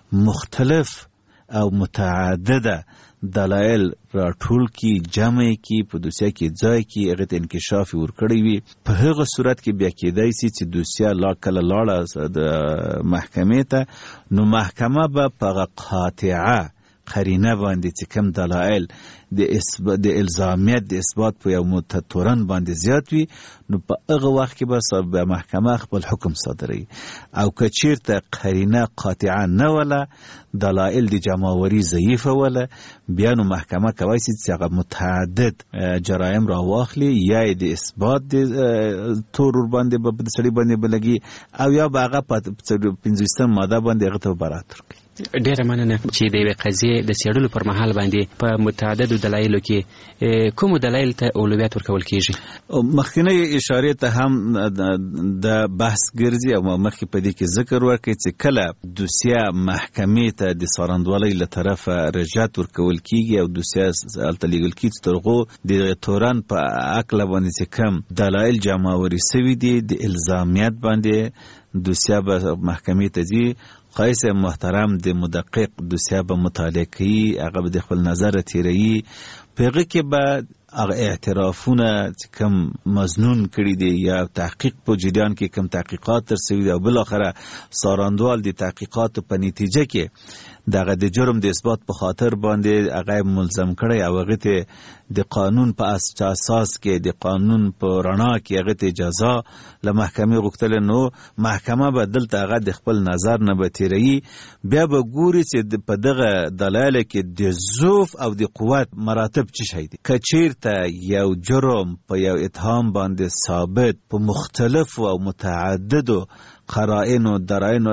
مختلف او متعدده دلایل راټول کی، جمع کی، په دوسیه کې ځای کی، هغه ته انکشاف ورکړی وي. په هغه صورت کې بیا کېدای شي چې دوسیه کله لاړه د محکمې ته، نو محکمه به په قاطعه قرینه باندې چې کم دلایل د الزامیت د اثبات په یو متتورن باندې زیات وي، نو په هغه وخت کې به محکمه خپل حکم صادروي. او که چیرته قرینه قاطعه نه وله، دلایل د جمعوری ضعیفه وله، بیا نو محکمه کولی شي چې هغه متعدد جرایم را واخلي، یا د اثبات د تور باندې به د سړي باندې بلګي، او یا به هغه په 15 ماده باندې هغه ته برات ورکړي. ډیره مننه چې د یوې قضیې د څېړلو پر مهال باندې په متعددو دلایلو کې کومو دلایل ته اولویت ورکول کیږي؟ مخکینی اشارې ته هم د بحث ګرځي او مخکې په دې کې ذکر وکړي چې کله دوسیه محکمې ته د څارندوالۍ له طرفه رجعت ورکول کیږي او دوسیه هلته لیږل کیږي، ترغو د تورن په عقله باندې چې کم دلایل جمعوري سوي دي د الزامیت باندې، دوسیه به محکمې ته ځي. قیس محترم د مدقق دوسیه به مطالعه کوي، هغه به د خپل نظر تیروي، په هغه کې به هغه اعترافونه چې کم مظنون کړي دي یا تحقیق په جریان کې کم تحقیقات ترسوي دي، او بالاخره څارندوال د تحقیقاتو په نتیجه کې دغه د جرم د اثبات په خاطر باندې هغه ملزم کړي او هغه ته د قانون په اساس کې د قانون په رڼا کې هغه ته جزا له محکمې غوښتل، نو محکمه به دلته هغه د خپل نظر نه به تیروي، بیا به ګوري چې په دغه دلایل کې د ضعف او د قوت مراتب څه شي دي. که چیرته یو جرم په یو اتهام باندې ثابت په مختلفو او متعددو قرائن و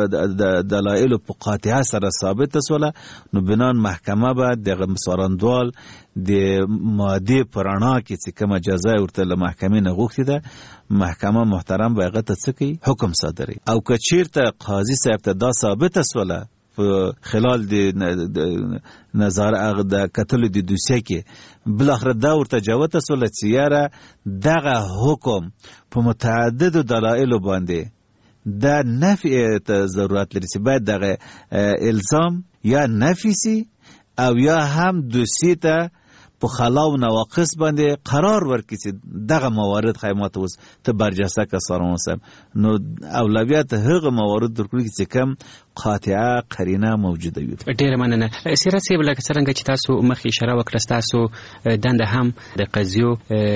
دلایل په قاطعه سره ثابت سوله، نو بنان محکمه به د څارندوال د ماده پرانا کې چې کومه جزا ورته له محکمې نه غوښتي ده، محکمه محترم به هغه ته څه کوي؟ حکم صادروي. او که چیرته قاضي صاحب ته دا ثابت سوله په خلال د نظر هغه د کتل د دوسیه کې، بالاخره دا ورته جوته سوله چې یاره دغه حکم په متعدد دلایل باندې دا نفی ته ضرورت لري چې باید دغه الزام یا نفی سي او یا هم دوسیه ته په خلا او نواقص باندې قرار ورکړي چې دغه موارد خیمات اوس ته برجسته کسان وسم، نو اولویت هغه موارد درکړي چې کم قاطعه قرینه موجوده وي. ډیره مننه. سیرت صاحب لکه څنګه چې تاسو مخکې اشاره وکړه تاسو دنده هم د قضیو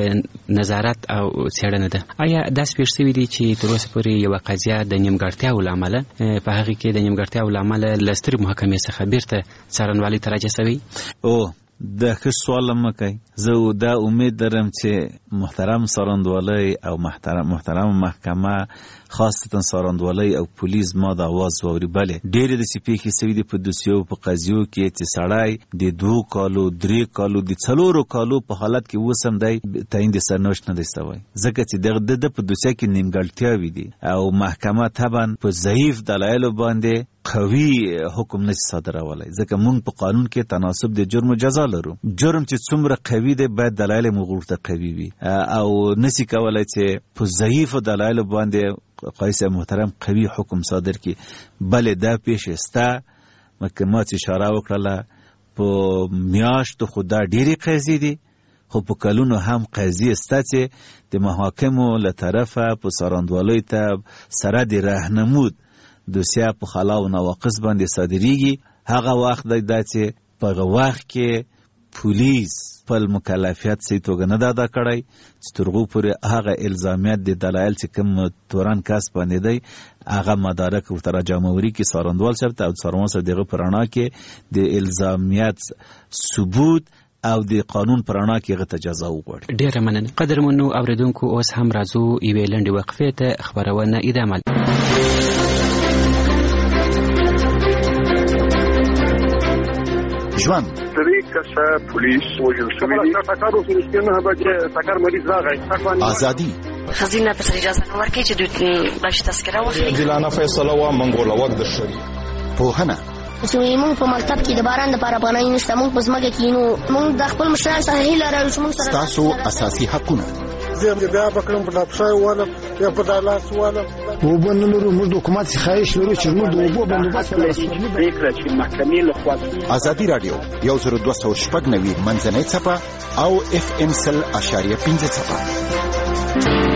نظارت او څېړنه ده، آیا داس پیښ شوي دي چې تر اوسه پورې یوه قضیه د نیمګړتیاو له امله په هغې کې د نیمګړتیاو له امله له سترې محکمې څخه بیرته څارنوالۍ ته راجع شوی؟ د ښه سوال مه کوئ. زه دا امید لرم چې محترم څارندوالۍ او محترم محکمه خاصتا څارندوالۍ او پولیس ما د اواز واوري. بلې ډېرې داسې پیښې سوي دي په دوسیو په قضیو کې چې سړی د 2 کالو 3 کالو د 4 کالو په حالت کې اوس هم دی تعیین د سرنوشت نه دی سوی، ځکه چې د په دوسیه کې نیمګړتیاوې دي او محکمه طبعا په ضعیف دلایلو باندې قوي حکم نشي صادرولی، ځکه مونږ په قانون کې تناسب د جرم و جزا لرو. جرم چې څومره قوي دی باید دلایل مغور ته قوي وي او نشي کولای چې په ضعیف دلایل باندې قیس محترم قوي حکم صادر کی. بلې دا پیښه سته، محکمه اشاره وکړه په میاشتو خو دا ډېرې قضیې دي، خو په کلونو هم قضیې سته چې د محاکمو له طرفه په څارندوالۍ ته سره د راهنمود دوسیه په خلا او نواقص باندې صادریږي. هغه وخت دی چې په هغه وخت کې پولیس خپل مکلفیت صحیح توګه نه ده ادا کړی چې تر هغو پورې هغه الزامیات د دلایل چې کوم تورن کس باندې دی هغه مدارک ورته راجمعوري کې څارندوال صاحب ته او څارنوال صاحب دغه په رڼا کې د الزامیات ثبوت او د قانون پر رڼا کې هغه ته جزا وغواړي. ډېره مننه. قدرمنو اوریدونکو اوس هم راځو یوې لنډې وقفې ته، خپرونه ادامه. ژوند درې کسه پولیس وژل شوي دي. ټکر وشو چې نه به چې ټکر مریض راغی. ازادي خزینه ته اجازه نه ورکړي چې دوی بش تذکره واخلي. عادلانه فیصله و منګول وخت د شری پوهنه چې موږ په مکتب کې د باران لپاره پناه نشته، موږ په ځمکه کې نو موږ د خپل مشران سره هیله لرو چې موږ سره تاسو اساسي حقونه زه بیا بکرم په لپسای والا یا په دالاس والا وبنلو موږ د حکومت خواهش لرو چې موږ د اوبو بندوبست پریکړه چې محکمې لخوا ازادي رادیو 1290 منځنۍ صفه او FM 100.5 صفه.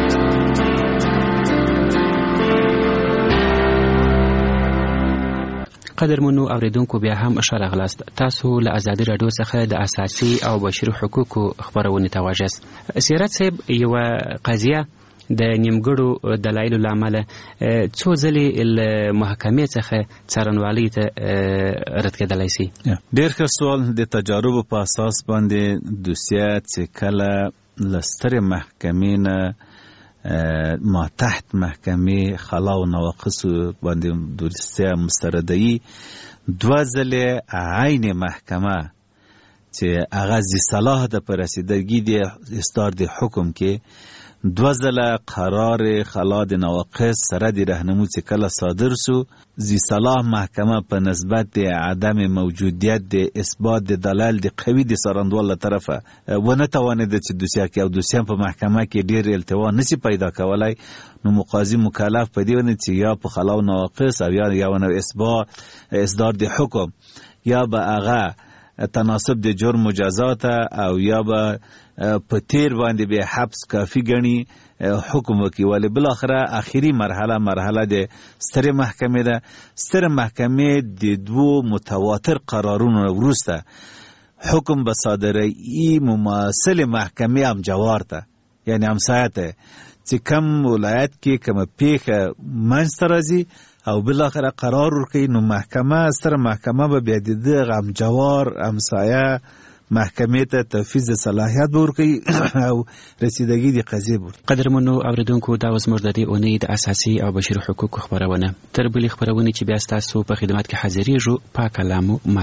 قدرمنو اوریدونکو بیا هم ښه راغلاست. تاسو له ازادي راډیو څخه د اساسي او بشري حقوقو خپرونې ته واجست. سیرت صاحب، یوه قضیه د نیمګړو دلایلو له امله څو ځلې له محکمې څخه څارنوالۍ ته رد کېدلی سي. ډېر ښه سوال. د تجاربو په اساس باندې دوسیه چې کله له سترې محکمې نه ما تحت محکمې خلا و نواقصو باندې دوسیه مسترده‌ای، دوه ځلې عین محکمه چې هغه ذی صلاح ده په رسیدګي د اصدار د حکم کې، دوه ځله قرار خلا د نواقص سره د رهنمو چې کله صادر سو، ذی صلاح محکمه په نسبت د عدم موجودیت د اثبات د دلایل د قوي د څارندوال له طرفه ونه توانېده چې دوسیه کې او دوسیه په محکمه کې ډېر التوا نشي پیدا کولای، نو مقاضي مکلف په دې ونه چې یا په خلا و نواقص او یا ونه اثبات اصدار د حکم یا به هغه تناسب د جرم و جزات او یا به په تیر باندې به حبس کافی غني حکم وکي. ولی بالاخره اخیری مرحله د ستر محکمه ده. ستر محکمه د دوه متواتر قرارونو وروسته حکم به صادري مماثل محکمه هم جوار ته، یعنی همسایته چې کم ولایت کې کوم پیښه منځ ته راځي او بالاخره قرار ورکوي، نو محکمه ستر محکمه به بیا د دغه هم جوار همسایه محکمې ته تفویض صلاحیت ورکوي او رسیدګي د قضیې بوري. قدرمنو اوریدونکو، دا اوس موږ د دې اونۍ د اساسي او بشري حقوقو خپرونه. تر بلې خپرونې چې بیا ستاسو په خدمت کې حاضرېږو، پاک الله مو مل.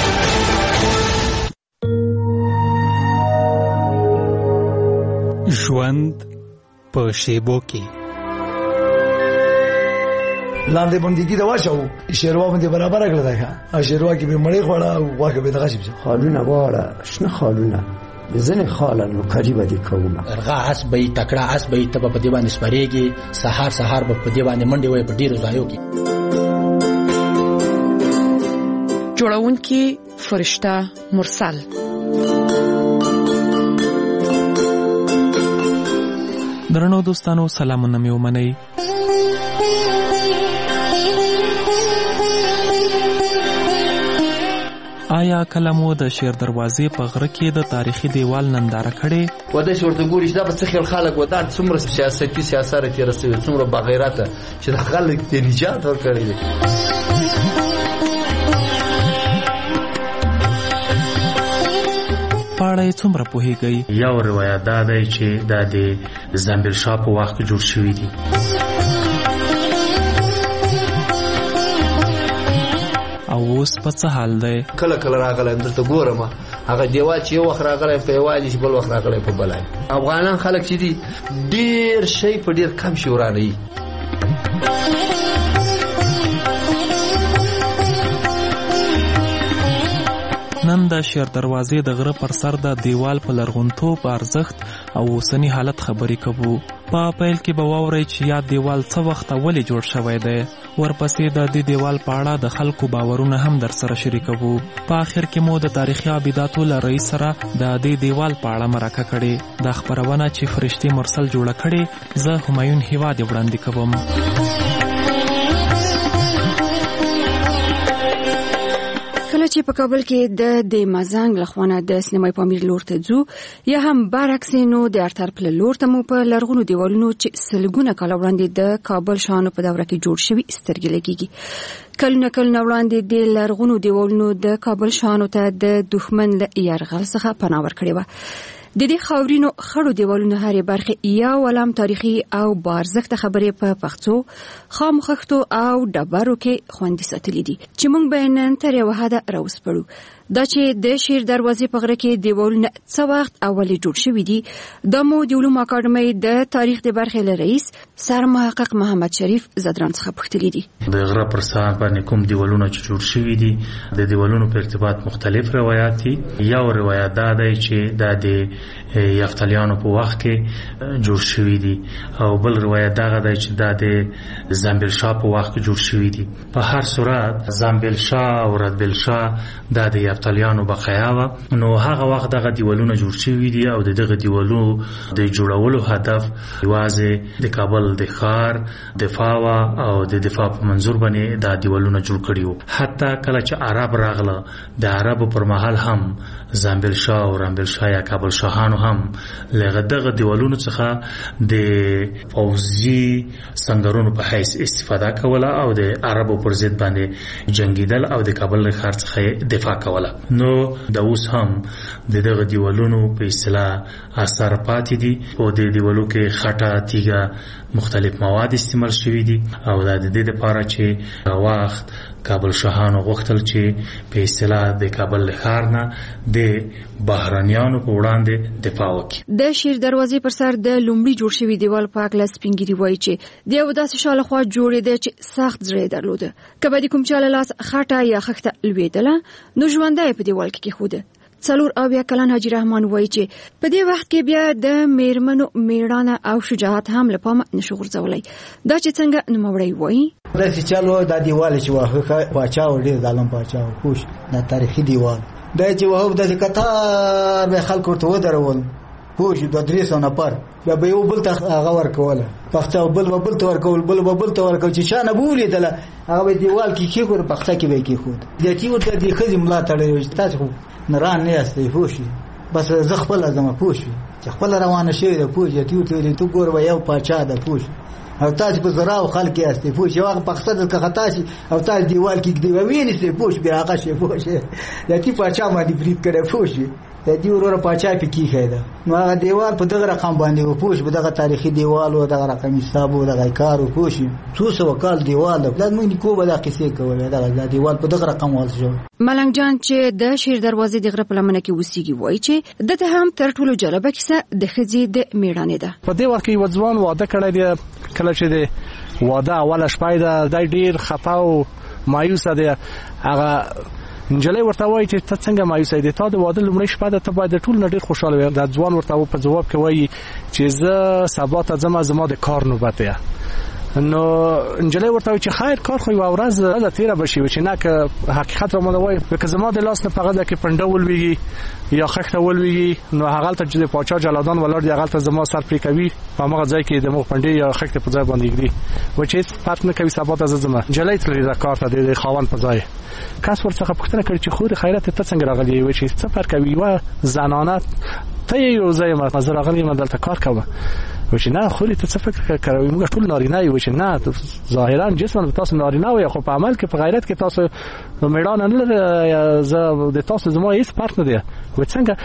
ژوند په شیبو کې لاندې باندې دا واچو شیروا باندې برابر کړل دا ښه شیروا کې به مړې خوړه او واګه به دغه شي خالونه واړه شنه خالونه ځنه خالانو قریبه دي کومه ارغا اس به تکړه اس به تب په دی باندې سپریږي سحر به په دی باندې منډي وي په ډیرو ځایو کې. جوړونکي فرشته مرسل. درنو دوستانو، سلامونه مې ومنئ. آیا کله مو د شیر دروازې په غره کې د تاریخي دیوال ننداره کړې؟ ودا چې ورته ګوري دا به څه خیال خلک ودا څومره سیاسي سیاست یې رسوي، څومره بغیرته چې د خلک د نجات ورکړي دي. پاړې څومره پوهیږي؟ یو روایت دا دی چې دا د زنبیل شاه په وخت کې جوړ شوی دی. او اوس په څه حال دی؟ کله راغلی درته ګورم هغه دیوال چې یو وخت راغلی په یوازې چې بل وخت راغلی په بلای. افغانان خلک چې دي ډیر شی په ډیر کم شي ورانوي. نن د شیر دروازې د غره پر سر د دیوال په لرغونتوب ارزښت او اوسنی حالت خبرې کوو. په پیل کې به واورئ چې یاد دیوال څه وخت ولې جوړ شوی دی. ورپسې د دې دیوال په اړه د خلکو باورونه هم در سره شریکوو. په آخر کې مو د تاریخي عبیداتو له رئیس سره د دې دیوال په اړه مرکه کړې. دا خپرونه چې فرشتي مرسل جوړه کړې، زه همایون هیواد یې وړاندې کوم. کله چې په کابل کې د مازنګ لخوانه د سینمای پامیر لور ته ځو یا هم برعکس نو د ارتر په لور ته مو په لرغونو دیوالونو چې سلګونه کال وړاندې د کابل شاهانو په دوره کې جوړ شوی سترګې لګيږي. کلونه وړاندې د لرغونو دیوالونو د کابل شاهانو ته د دښمن له یرغل څخه پناه ورکړې و. د دې خاورینو خړو دیوالونو هرې برخه یا ولهم تاریخي او بارزښت خبرې په پښتو خامخښتو او ډبرو کې خوندي ساتلې دي چې موږ به نن تر یو حده راوسپړو. دا چې د شیر دروازې په غره کې دیوالونه څه وخت اولي جوړ شوي دي د مو د علومو اکاډمۍ د تاریخ د برخې له رئیس سر محقق محمد شریف زدران څخه پوښتلي دي. د غره پر سر باندې کوم دیوالونه چې جوړ شوي دي د دیوالونو په ارتباط مختلف روایت دي. یو روایت دا دی چې د یفتلیانو په وخت کې جوړ شوي دي او بل روایت دا دی چې د زنبیل شاه په وخت کې جوړ شوي دي. په هر صورت زنبیل شاه او ردبیل شاه دا د یفتلیانو بقایا و. نو هغه وخت دغه دیوالونه جوړ شوي دي او دغه دیوالونو د جوړولو هدف یوازې د کابل د ښار دفاع او د دفاع په منظور باندې دا دیوالونه جوړ کړي وو. حتی کله چې عرب راغله د عربو پر مهال هم زنبیل شاه او رنبیل شاه یا کابل شاهانو هم لغه دغه دیوالونو څخه د فوزي سنگرونو په حیث استفاده کوله او د عربو پر ضد باندې جنگیدل او د کابل ښار څخه دفاع کوله. نو د اوس هم دغه دیوالونو په اصطلاح اثر پاتې دي او د دیوالو کې خټه تیګه مختلف مواد استعمال شوي دي او د دې لپاره چې وخت کابل شاهانو غوښتل چې په اصطلاح د کابل ښار نه د بهرانيانو په وړاندې دفاع وکړي. د شیر دروازې پر سر د لومړي جوړ شوی دیوال په اړه سپینګری وایي چې د یو داسې شاله خوا جوړېده چې سخت زړه درلوده. کبه د کوم چاله لاس خټه یا خښته لویدله نو ژوندۍ په دیوال کې خوده. 4 کلن حاجی رحمان وایي چې په دې وخت کې بیا د میرمنو میړانه او شجاعت هم لپاره نشو غورځولای. دا چې څنګه نوموړی وایي دا چې چالو د دیوال چې واخه پاچاو ډیر د عالم پاچاو خوش د تاریخي دیوال دا چې وهو د قطار به خلکو ته ودرول خوش د 300 نفر بیا به یو بل ته غور کوله پخته بل ته ورکول بل ته ورکول چې شانه بولې دله هغه دیوال کې کېګور پخته کې به کې خود د چې ورته د خزم ملا تړي تاسو نران نه استي خوشي بس زه خپل ازمه پوښي چې خپل روانه شي د پوښي ته ته ګور و یو پاچا د پوښي او تاسو په زرا او خلک یاستئ پوښي هغه پخته د خطا شي او تاسو دیوال کې دی ویني سي پوښ بیا هغه شي پوښي د تی پاچا باندې برید کړي پوښي د دې ورور پاچا په کې خیدا نو هغه دیوال په دغه رقم باندې و پوښ په دغه تاریخي دیوال او دغه رقم حساب او دغه کار و پوښي 200 کال دیوال د موږ کو به د قصې کوله دغه دیوال په دغه رقم وال شو. ملنګ جان چې د شیر دروازې د غره په لمنه کې وسیږي وایي چې دته هم تر ټولو جالبه کیسه د خزي د میړانې ده. په دې وخت کې وځوان واده کړی دی کله چې د واده اوله شپه ده د ډیر خفه او مایوس دی. هغه نجلې ورته وایي چې ته څنګه مایوس یې ته د واده لومړی شپه ده ته باید ټول ډیر خوشاله وې. د ځوان ورته په جواب کې وایي چې زه سبا ته زما د کار نوبت دی. نو نجلې ورته چې خیر کار خو یو ورځ د تیره بشي چې نه که حقیقت را مونږ وایي که زما د لاس نه پغه کې پنده ولوي یا خښته ولوي نو هغه ته چې د پاچا جلادان ولر دی هغه ته زما سر پرې کوي په هغه ځای کې د مو پنده یا خښته په ځای باندې ګري و چې فرق نه کوي سبا ته زما نجلې تللی د کار ته د خاوند په ځای کس ورڅخه پوښتنه کړي چې خو خیرت ته څنګه راغلی و چې څه فرق کوي و زنانه ته یو ځای ما نظر راغلی ما دلته کار کوم و چې نه خو ته څه فکر کوي موږ ټول نارینه یو چې نه ظاهرا جسمن تاسو نارینه وي خو په عمل کې په غیرت کې تاسو میړان نه لري زه د تاسو زما هیڅ فرق نه دی و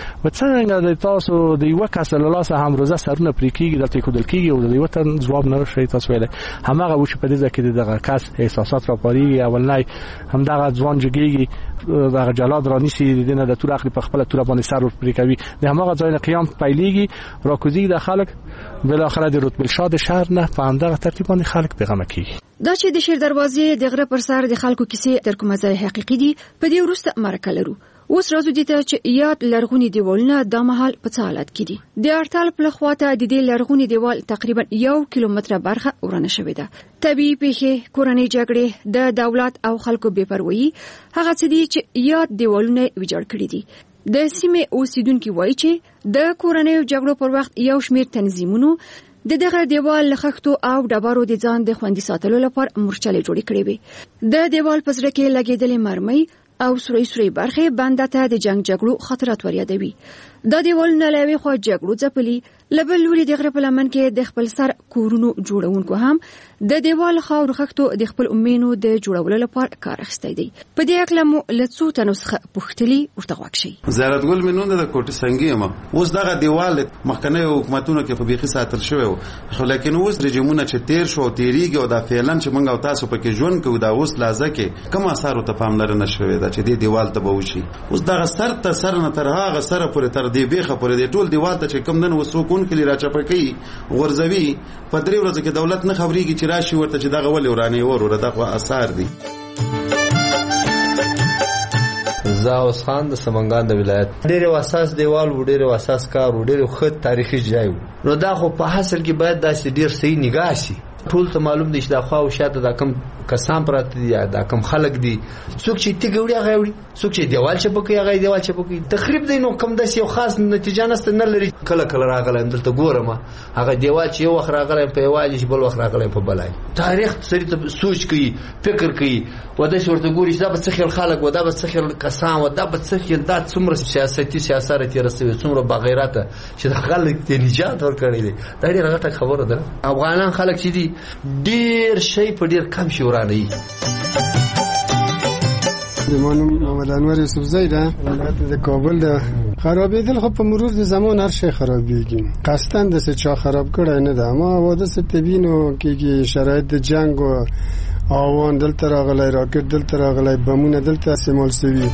څنګه د تاسو د یو کس له لاسه هم روزه سرونه پرې کیږي دلته کودل کیږي او د یو ته جواب نه شي تاسو ویل همغه و چې په دې ځکه دغه کس احساسات را پاري اول نه هم دغه ځوان جګيږي دغه جلاد را نشي دینه د تور اخلي په خپل تور باندې سر پرې کوي د همغه ځای قیام پیلېږي راکوزي د خلک بالاخره د رتبه شاد شهر نه په همدغه ترتیب باندې خلک پیغام کوي. دا چې د شیر دروازې د غره پر سر د خلکو کیسې تر کومه ځای حقيقي دي په دې وروسته مرکه لرو. اوس راځو دي ته چې یاد لرغونی دیوالونه د محل په څه حالت کې دي. د ارتال په خواته د دې لرغونی دیوال تقریبا 1 کیلومتره برخه ورانه شوې ده. طبيعي پیښې کورنۍ جګړې د دولت او خلکو بې پروايي هغه څه دي چې یاد دیوالونه ویجاړ کړي دي. د سیمې اوسیدونکو وایي چې د کورنۍ جګړو پر وخت یو شمېر تنظیمونو د دغه دیوال لخښتو او ډبرو د ځان د خوندي ساتلو لپاره مورچلې جوړې کړې وې. د دیوال په سر کې لګېدلې مرمۍ او سوري برخه بنده ته د جګړو خطرات وریادوي. د دیوالونو علاوه خو جګړو ځپلي لبل لوري د غره په لمن کې د خپل سر کورونو جوړونکو هم د دیوال خاور خښتو د خپل امینو د جوړولو لپاره کار اخیستی دی. په دې اړه مو لڅو تنسخه پوښتلي ورته غوښشي. زیارت ګل مینون د کوټه سنگي ما اوس دغه دیوال مخکنی حکومتونو کې په بيخي ساتل شوی خو لیکن اوس رژیمونه چې تیر شو تیریږي او د فعلن چې موږ او تاسو پکې ژوند کوو دا اوس لازم کې کوم اثر ته پاملرنه شوی دا چې دې دیوال ته به وشي. اوس دغه سر ته سر نه تر هغه سره پورې تر دې بیخه پورې دې ټول دیوال ته چې کوم نن وسوکون کلی راچپکې غرزوي په درې ورځې کې دولت نه خبريږي چې راشي ورته چې دغه ولې ورانه وروره دغه اثر دي. زاوس خان د سمنګان د ولایت ډېر اساس دیوال و ډېر اساس کار و ډېر خط تاریخي ځای نو دا خو په حاصل کې باید داسې ډېر صحیح نگاه شي. ټول ته معلوم دي چې دا خو او شاته دا کم کسان پراته دي دا کم خلک دي څوک چې تیګوړي هغه وړي څوک چې دیوال چپکي هغه دیوال چپکي تخریب دی نو کم داسې یو خاص نتیجه نشته نه لري. کله کله راغلم دلته ګورم هغه دیوال چې یو وخت راغلم په یوالي بل وخت راغلم په بلای تاریخ سری ته سوچ کوي فکر کوي ودا چې ورته ګوري دا به څه خیال خلک ودا به څه خیال کسان ودا به څه خیال دا څومره سیاسي سیاست یې رسوي څومره بغیرته چې خلک ته نجات ورکړي دي. دا ډیره غټه خبره ده. افغانان خلک چې دي ډیر شي په ډیر کم شي ورانه دي. د مانو محمد انور یوسف زیده ولایت د کابل ده. خرابېدل خو په مرور د زمان هر شي خرابېږي قصدن د څه چا خراب کړی نه ده اما حوادث طبیعي نو کېږي شرایط د جنگ او اوان دلته راغلی راکټ دلته راغلی بمونه دلته استعمال شوي.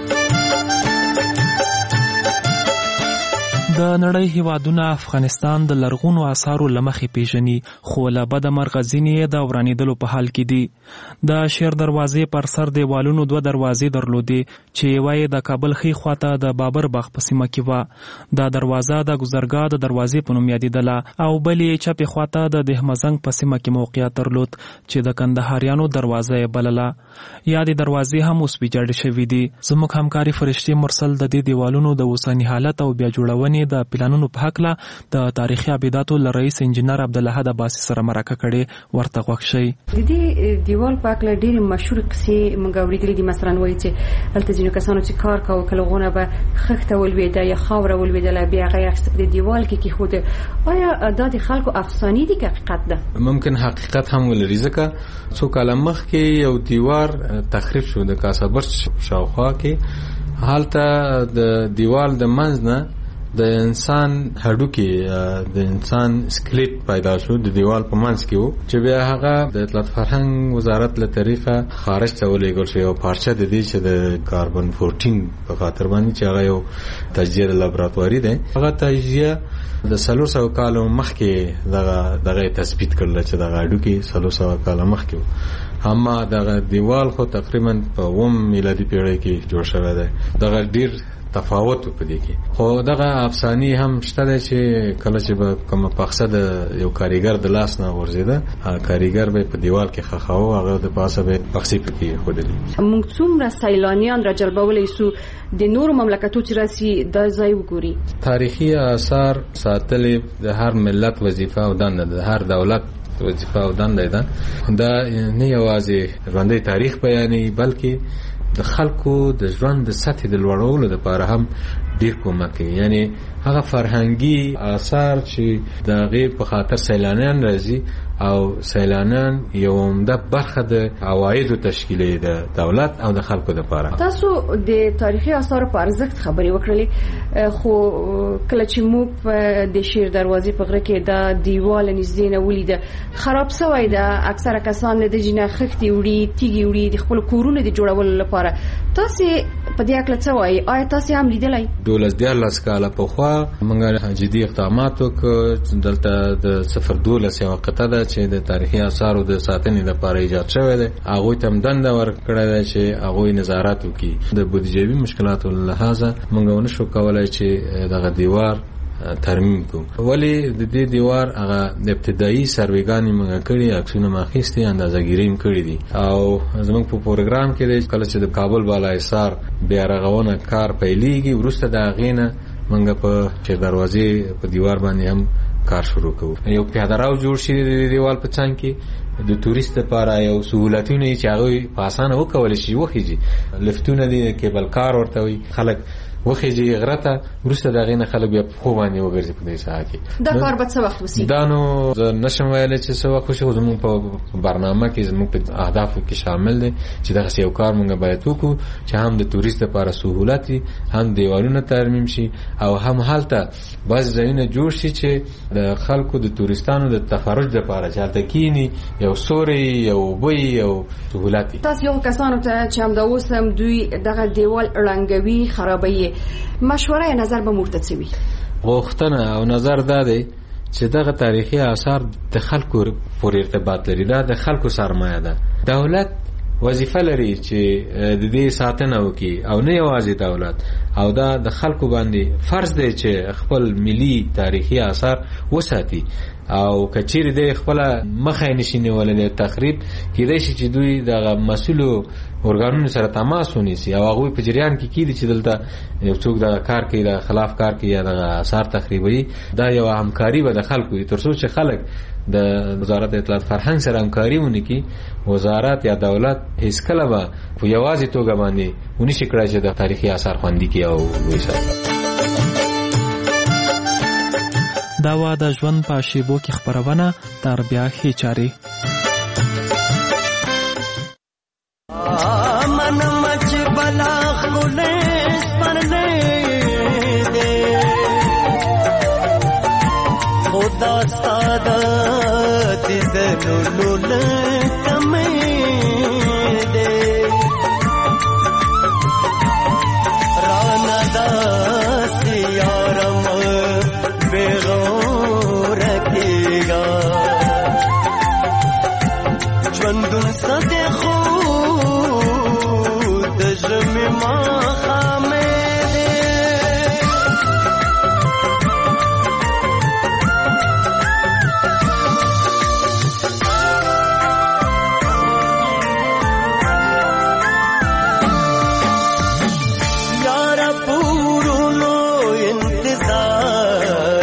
د نړۍ هیوادونه افغانستان د لرغونو آثارو لمخې پیژني خو له بده مرغه ځینې د ورانېدلو په حال کې دي. د شیر دروازې پر سر دیوالونو 2 دروازې درلودې چې یوه یې د کابل ښي خواته د بابر باغ په سیمه کې وه. دا دروازه د ګذرګاه د دروازې په نوم یادېدله او بل یې چپې خواته د دهمزنګ په سیمه کې موقعیت درلود چې د کندهاریانو دروازه یې بلله. یادې دروازې هم اوس ویجاړې شوي دي. زموږ همکاري فرشتي مرسل د دې دیوالونو د اوسني حالت او بیا جوړونې د پلانونو په حق د تاریخي ابیداتو له رئیس انجنیر عبدالحد عباسي سره مرکه کړې ورته غوښ شي. د دې دیوال په حق ډېر مشهور قصې موږ اورېدلې دي. مثلا وایي چې هلته ځینو کسانو چې کار کاوه کله غونه به خښته ولوېده یا خاوره ولوېدله بیا هغه یې اخیسته په دیوال کې کېښوده. آیا دا د خلکو افسانې دي که حقیقت ده؟ ممکن حقیقت هم ولري ځکه څو کاله مخکې یو دیوار تخریب شو د کاسابرچ شاوخوا کې. هلته د دیوال د منځ نه د انسان هډوکي د انسان سکلیټ پیدا شو د دیوال په منځ کې وو چې بیا هغه د اطلاعات فرهنګ وزارت له طریقه خارج ته ولېږل شو. یو پارچه د دې چې د کاربن 14 په خاطر باندې چې هغه یو تجزیه لابراتواري دی هغه تجزیه د 400 کالو مخکې دغه تثبیت کړل چې دغه هډوکي 400 کال مخکې وو. اما دغه دیوال خو تقریبا په 1 میلادي پیړۍ کې جوړ شوی دی. دغه ډیر تفاوت په دې کې خو دغه افسانې هم شته چې کله چې به کوم پخڅه د یو کاریګر د لاس نه ورزیده کاریګر به په دیوال کې خخاو هغه د پاسه به پخڅې پکې خودلې. موږ څومره سیلانیان را جلبولی سو د نورو مملکتو چې راسي د ځای وګوري. تاریخي آثار ساتلې د هر ملت وظیفه او دنده ده. هر دولت وظیفه او دنده ده. دا نه یوازې ژوندۍ تاریخ بیانوي بلکې د خلکو د ژوند د سطح د لوړولو لپاره هم ډیر کومک کوي. یعنی هغه فرهنګي آثار چې د هغې په خاطر سیلانیان راځي او سیلانیان یو عمده برخه د عوایدو تشکیلې د دولت او د خلکو لپاره. تاسو د تاریخي آثارو په ارزښت خبرې وکړلې خو کله چې موږ د شیر دروازې په غره کې د دیوال نږدې نه ولیده خراب شوی ده. اکثره کسان د جنه خښتې وړي تیږې وړي د خپل کورونو د جوړولو لپاره. تاسو په دې اړه څه وایي؟ آیا تاسو هم لیدلای؟ 12 کاله پخوا موږ جدي اقدامات وکړو. دلته د 012 یوه قطعه ده چې د تاریخي آثارو د ساتنې لپاره ایجاد شوی دی. هغوی ته هم دنده ورکړې ده چې هغوی نظارت وکړي. د بودیجوي مشکلاتو له لحاظه موږ ونشو کولی چې دغه دیوار ترمیم کوو. ولی د دې دیوار هغه ابتدایي سرویګانې موږ کړي عکسونه مو اخیستي اندازهګیري هم کړي دي او زموږ په پروګرام کې دی کله چې د کابل بالا حصار بیا رغونه کار پیلېږي وروسته د هغې نه موږ په دروازې په دیوار باندې هم کار شروع کوو. یو پیاده راو جوړ شي د دیوال په څنګ کې د تورست لپاره یو سہولتونه چې هغه په اسانه وکول شي وخیږي. لفتونه دي کیبل کار ورته وي خلک وخیږي غرته ورسته دغه نه خلک بیا خو باندې وګرځي په دې ساحه کې. دا کار به څه وخت وسی؟ دا نو نشم ویلای چې څه وخت وشي. زموږ په برنامه کې زموږ په اهدافو کې شامل دي چې دغه یو کار مونږ باید وکړو چې هم د تورست لپاره سہولت وي، هم دیوالونه ترمیم شي او هم هلته بعض ځایونه جوړ شي چې د خلکو د تورستانو د تفرج لپاره چې هلته کینی یو سوري یو بوی یو سہولت. تاسو یو کسانو ته چې هم دا اوس هم دوی دغه دیوال رنګوي خرابوي، مشوره یا نظر به مرتد سوي؟ غوښتنه او نظر دا دی چې دغه تاریخي آثار د خلکو پورې ارتباط لري. دا د خلکو سرمایه ده. دولت وظیفه لري چې د دې ساتنه وکړي او نه یوازې دولت، او دا د خلکو باندې فرض دی چې خپل ملي تاریخي آثار وساتي. او کچیر د خپل مخه نشي نیولې تخریب کېدای شي چې دوی د مسؤلو اورګانونو سره تماس ونیسي او هغه په جریان کې کېدي چې دلته یو څوک د کار کوي د خلاف کار کوي یا د آثار تخریبي. دا یو همکاري به د خلکو ترڅو چې خلک د وزارت اطلاعات فرهنګ سره همکاري ونکړي. وزارت یا دولت هیڅ کله به په یوازې توګه باندې ونشي کړای چې د تاریخي آثار خوندي کړي او وساتي. دا وا د ژوند په شیبو کې خبرونه تر بیا هي چاري. من مچ بلا خلص پرنے دے خدا سعادت ذلول کم دے رانا دا سیارم बेगौर रखेगा चंदन सदे खुद जमे माखामे यारा पूरो इंतजार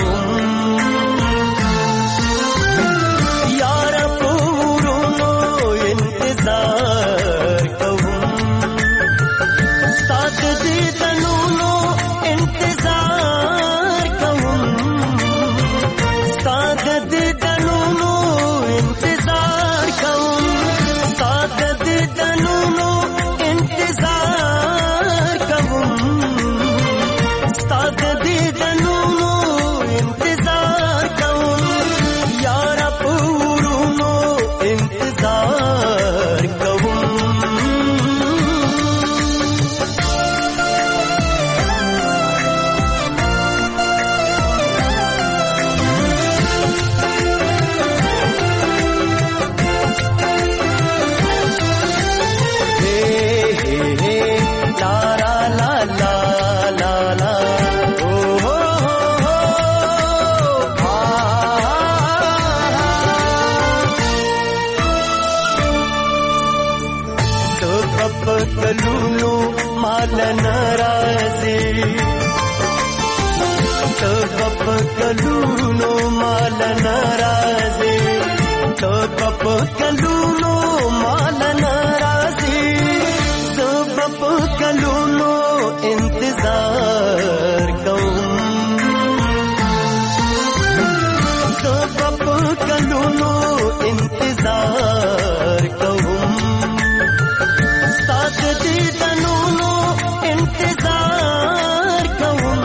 कलूनो माल नाराजी तो कप कलूनो माल नाराजी तो कप कलूनो माल नाराजी तो कप कलूनो इंतजार करूं तो कप कलूनो इंतजार करूं इंतजार करूं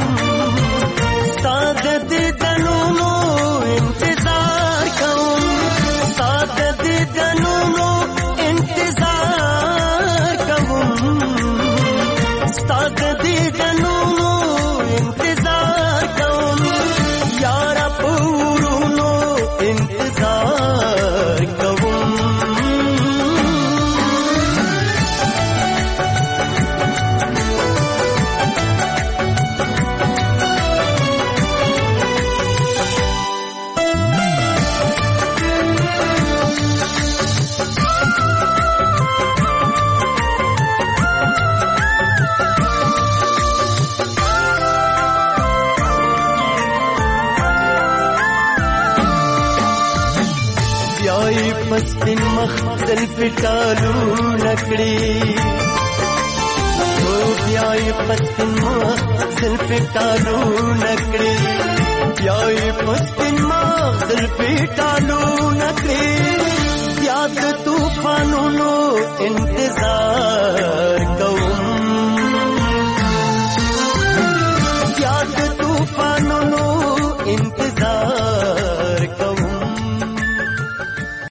सादत दनूनो इंतजार करूं सादत दनूनो इंतजार करूं सादत پسپن مخ زلف ټالو نکړي بیاي پسپن مخ زلف ټالو نکړي بیاي پسپن مخ زلف ټالو نکړي یاد طوفانونو انتظار